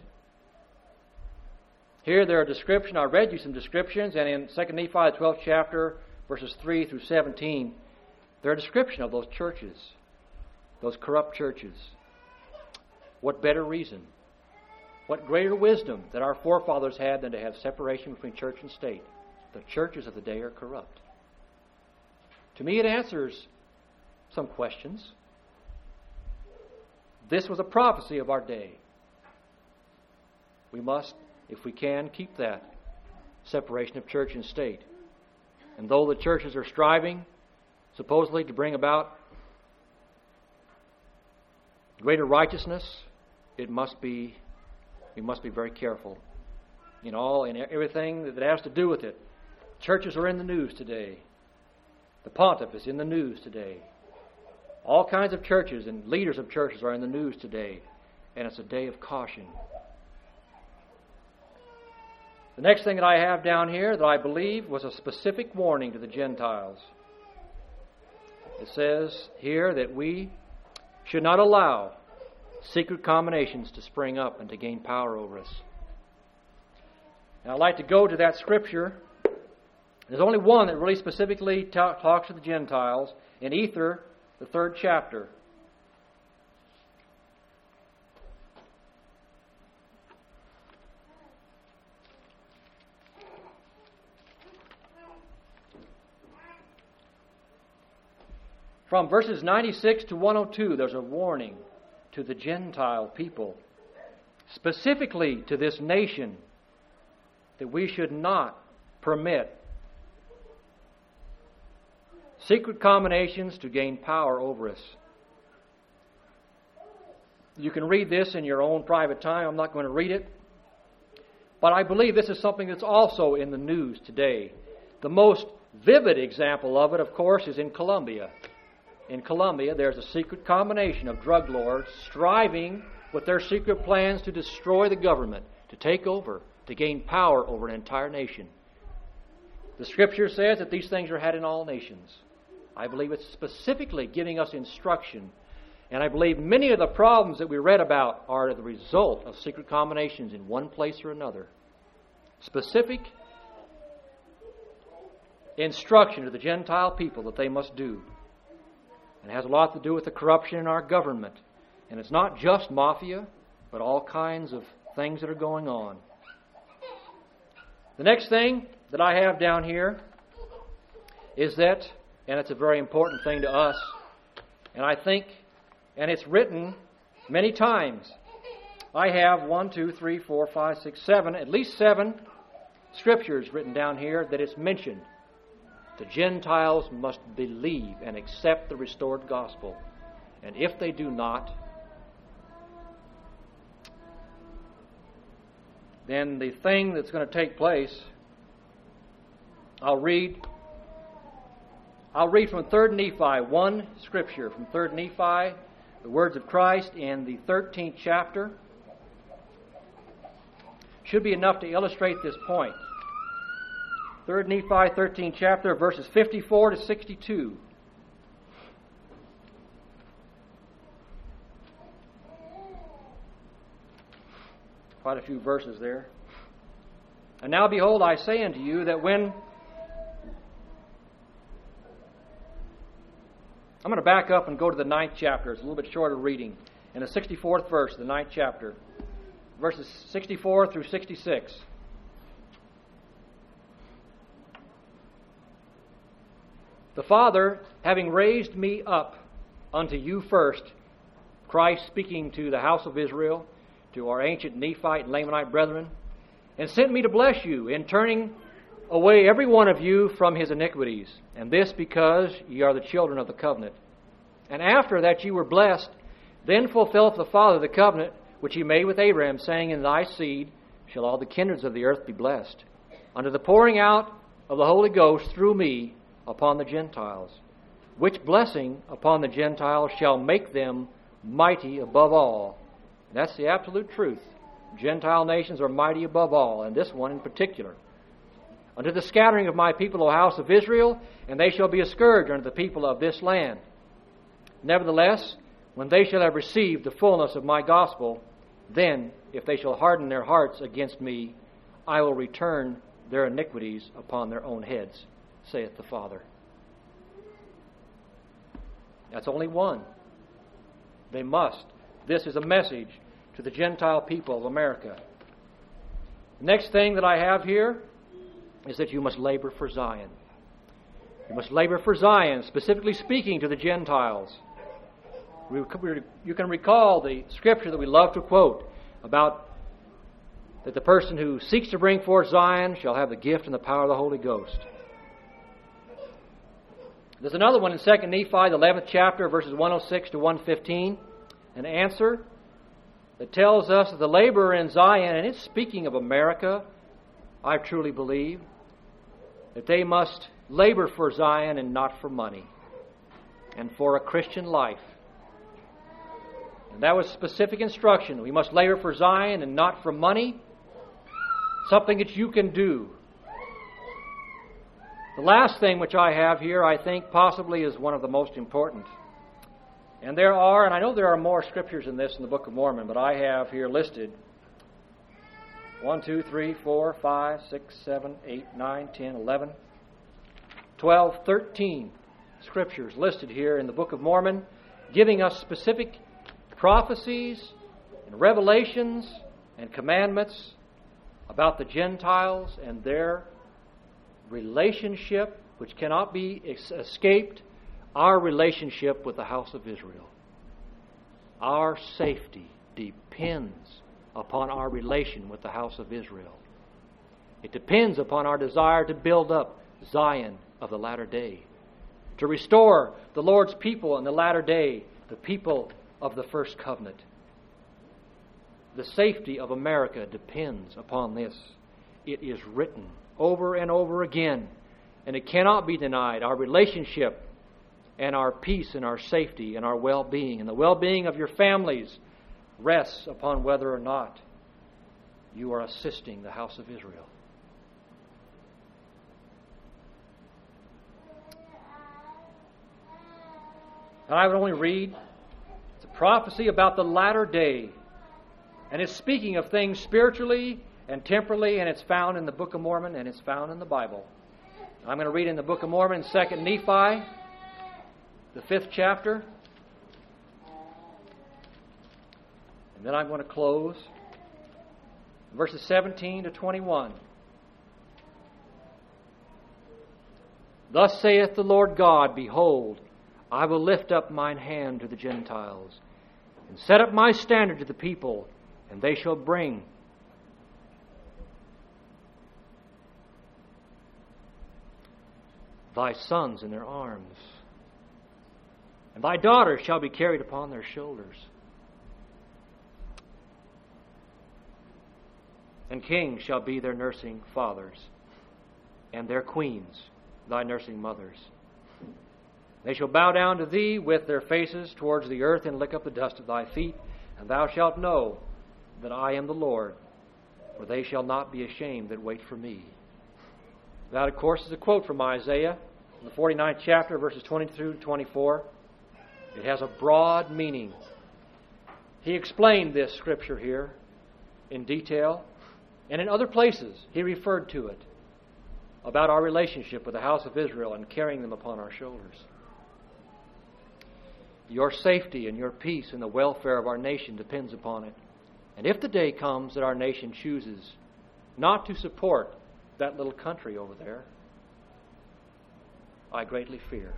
Here there are descriptions. I read you some descriptions. And in 2 Nephi, the 12th chapter, verses 3 through 17, there are a description of those churches. Those corrupt churches. What better reason? What greater wisdom that our forefathers had than to have separation between church and state? The churches of the day are corrupt. To me, it answers some questions. This was a prophecy of our day. We must, if we can, keep that separation of church and state. And though the churches are striving, supposedly, to bring about greater righteousness, we must be very careful in everything that has to do with it. Churches are in the news today. The pontiff is in the news today. All kinds of churches and leaders of churches are in the news today, and it's a day of caution. The next thing that I have down here that I believe was a specific warning to the Gentiles. It says here that we should not allow secret combinations to spring up and to gain power over us. And I'd like to go to that scripture. There's only one that really specifically talks to the Gentiles in Ether, the 3rd chapter. From verses 96 to 102, there's a warning to the Gentile people, specifically to this nation, that we should not permit secret combinations to gain power over us. You can read this in your own private time. I'm not going to read it. But I believe this is something that's also in the news today. The most vivid example of it, of course, is in Colombia. In Colombia, there's a secret combination of drug lords striving with their secret plans to destroy the government, to take over, to gain power over an entire nation. The Scripture says that these things are had in all nations. I believe it's specifically giving us instruction. And I believe many of the problems that we read about are the result of secret combinations in one place or another. Specific instruction to the Gentile people that they must do. And it has a lot to do with the corruption in our government. And it's not just mafia, but all kinds of things that are going on. The next thing that I have down here is that, and it's a very important thing to us, and I think, and it's written many times. I have at least 7 scriptures written down here that it's mentioned. The Gentiles must believe and accept the restored gospel. And if they do not, then the thing that's going to take place, I'll read from 3rd Nephi, one scripture from 3rd Nephi, the words of Christ in the 13th chapter. Should be enough to illustrate this point. 3rd Nephi, 13th chapter, verses 54 to 62. Quite a few verses there. And now behold, I say unto you that when... I'm going to back up and go to the 9th chapter. It's a little bit shorter reading. In the 64th verse, the 9th chapter. Verses 64 through 66. The Father, having raised me up unto you first, Christ speaking to the house of Israel, to our ancient Nephite and Lamanite brethren, and sent me to bless you in turning away every one of you from his iniquities, and this because ye are the children of the covenant. And after that ye were blessed, then fulfilleth the Father the covenant which he made with Abraham, saying, In thy seed shall all the kindreds of the earth be blessed, unto the pouring out of the Holy Ghost through me upon the Gentiles, which blessing upon the Gentiles shall make them mighty above all. And that's the absolute truth. Gentile nations are mighty above all, and this one in particular. Unto the scattering of my people, O house of Israel, and they shall be a scourge unto the people of this land. Nevertheless, when they shall have received the fullness of my gospel, then, if they shall harden their hearts against me, I will return their iniquities upon their own heads, saith the Father. That's only one. They must. This is a message to the Gentile people of America. The next thing that I have here is that you must labor for Zion. You must labor for Zion, specifically speaking to the Gentiles. You can recall the scripture that we love to quote about that the person who seeks to bring forth Zion shall have the gift and the power of the Holy Ghost. There's another one in 2 Nephi, the 11th chapter, verses 106 to 115, an answer that tells us that the laborer in Zion, and it's speaking of America, I truly believe, that they must labor for Zion and not for money, and for a Christian life. And that was specific instruction. We must labor for Zion and not for money, something that you can do. The last thing which I have here, I think, possibly is one of the most important. And there are, and I know there are more scriptures in this in the Book of Mormon, but I have here listed 1, 2, 3, 4, 5, 6, 7, 8, 9, 10, 11, 12, 13 scriptures listed here in the Book of Mormon, giving us specific prophecies and revelations and commandments about the Gentiles and their relationship, which cannot be escaped, our relationship with the house of Israel. Our safety depends upon our relation with the house of Israel. It depends upon our desire to build up Zion of the latter day, to restore the Lord's people in the latter day, the people of the first covenant. The safety of America depends upon this. It is written over and over again, and it cannot be denied. Our relationship and our peace and our safety and our well-being and the well-being of your families rests upon whether or not you are assisting the house of Israel. And I would only read, it's a prophecy about the latter day. And it's speaking of things spiritually and temporally, and it's found in the Book of Mormon, and it's found in the Bible. I'm going to read in the Book of Mormon, 2 Nephi, the 5th chapter. And then I'm going to close. Verses 17 to 21. Thus saith the Lord God, Behold, I will lift up mine hand to the Gentiles, and set up my standard to the people, and they shall bring thy sons in their arms, and thy daughters shall be carried upon their shoulders. And kings shall be their nursing fathers, and their queens thy nursing mothers. They shall bow down to thee with their faces towards the earth, and lick up the dust of thy feet, and thou shalt know that I am the Lord, for they shall not be ashamed that wait for me. That, of course, is a quote from Isaiah, in the 49th chapter, verses 22 to 24. It has a broad meaning. He explained this scripture here in detail, and in other places he referred to it, about our relationship with the house of Israel and carrying them upon our shoulders. Your safety and your peace and the welfare of our nation depends upon it. And if the day comes that our nation chooses not to support that little country over there, I greatly fear.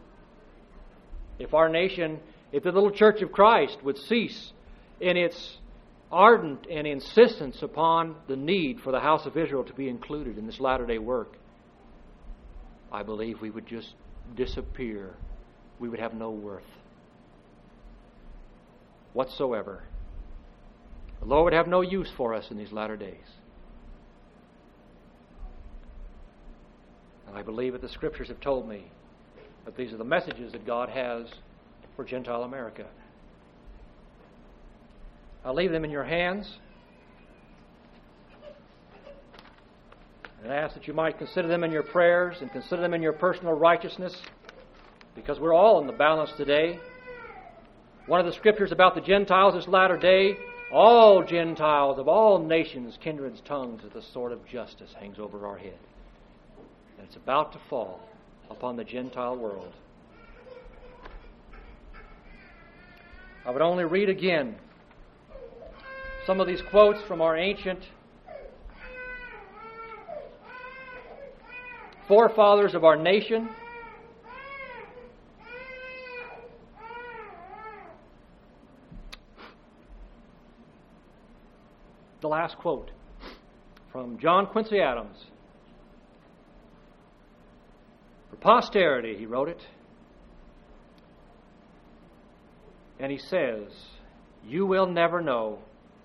If our nation, if the little Church of Christ would cease in its ardent and insistence upon the need for the house of Israel to be included in this latter-day work, I believe we would just disappear. We would have no worth whatsoever. The Lord would have no use for us in these latter days. And I believe that the Scriptures have told me that these are the messages that God has for Gentile America. I'll leave them in your hands and ask that you might consider them in your prayers and consider them in your personal righteousness, because we're all in the balance today. One of the Scriptures about the Gentiles this latter day, all Gentiles of all nations, kindreds, tongues, as the sword of justice hangs over our head. And it's about to fall upon the Gentile world. I would only read again some of these quotes from our ancient forefathers of our nation. The last quote from John Quincy Adams. For posterity, he wrote it. And he says, you will never know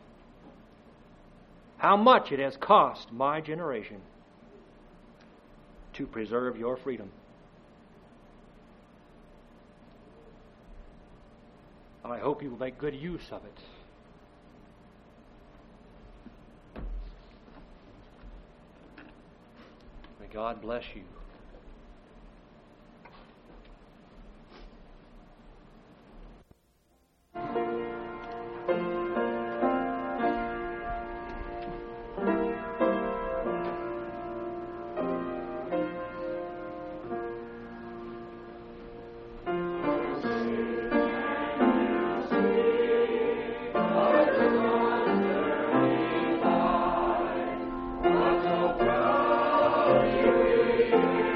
how much it has cost my generation to preserve your freedom. I hope you will make good use of it. May God bless you.
What so proud you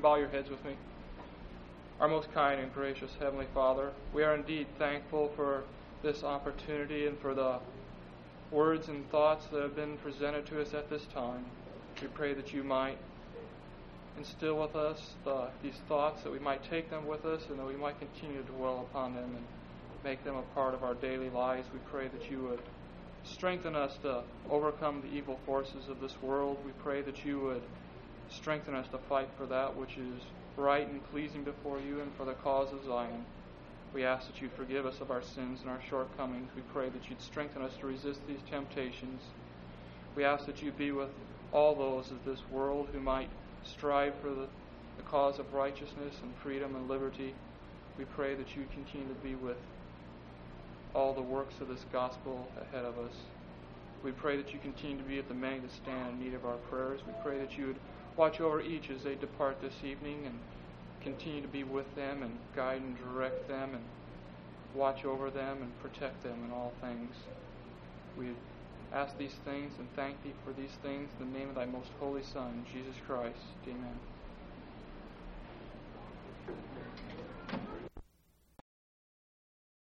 bow your heads with me? Our most kind and gracious Heavenly Father, we are indeed thankful for this opportunity and for the words and thoughts that have been presented to us at this time. We pray that you might instill with us these thoughts, that we might take them with us, and that we might continue to dwell upon them and make them a part of our daily lives. We pray that you would strengthen us to overcome the evil forces of this world. We pray that you would strengthen us to fight for that which is right and pleasing before you and for the cause of Zion. We ask that you'd forgive us of our sins and our shortcomings. We pray that you'd strengthen us to resist these temptations. We ask that you be with all those of this world who might strive for the cause of righteousness and freedom and liberty. We pray that you continue to be with all the works of this gospel ahead of us. We pray that you continue to be with the many that stand in need of our prayers. We pray that you would watch over each as they depart this evening and continue to be with them and guide and direct them and watch over them and protect them in all things. We ask these things and thank thee for these things in the name of thy most holy Son, Jesus Christ. Amen.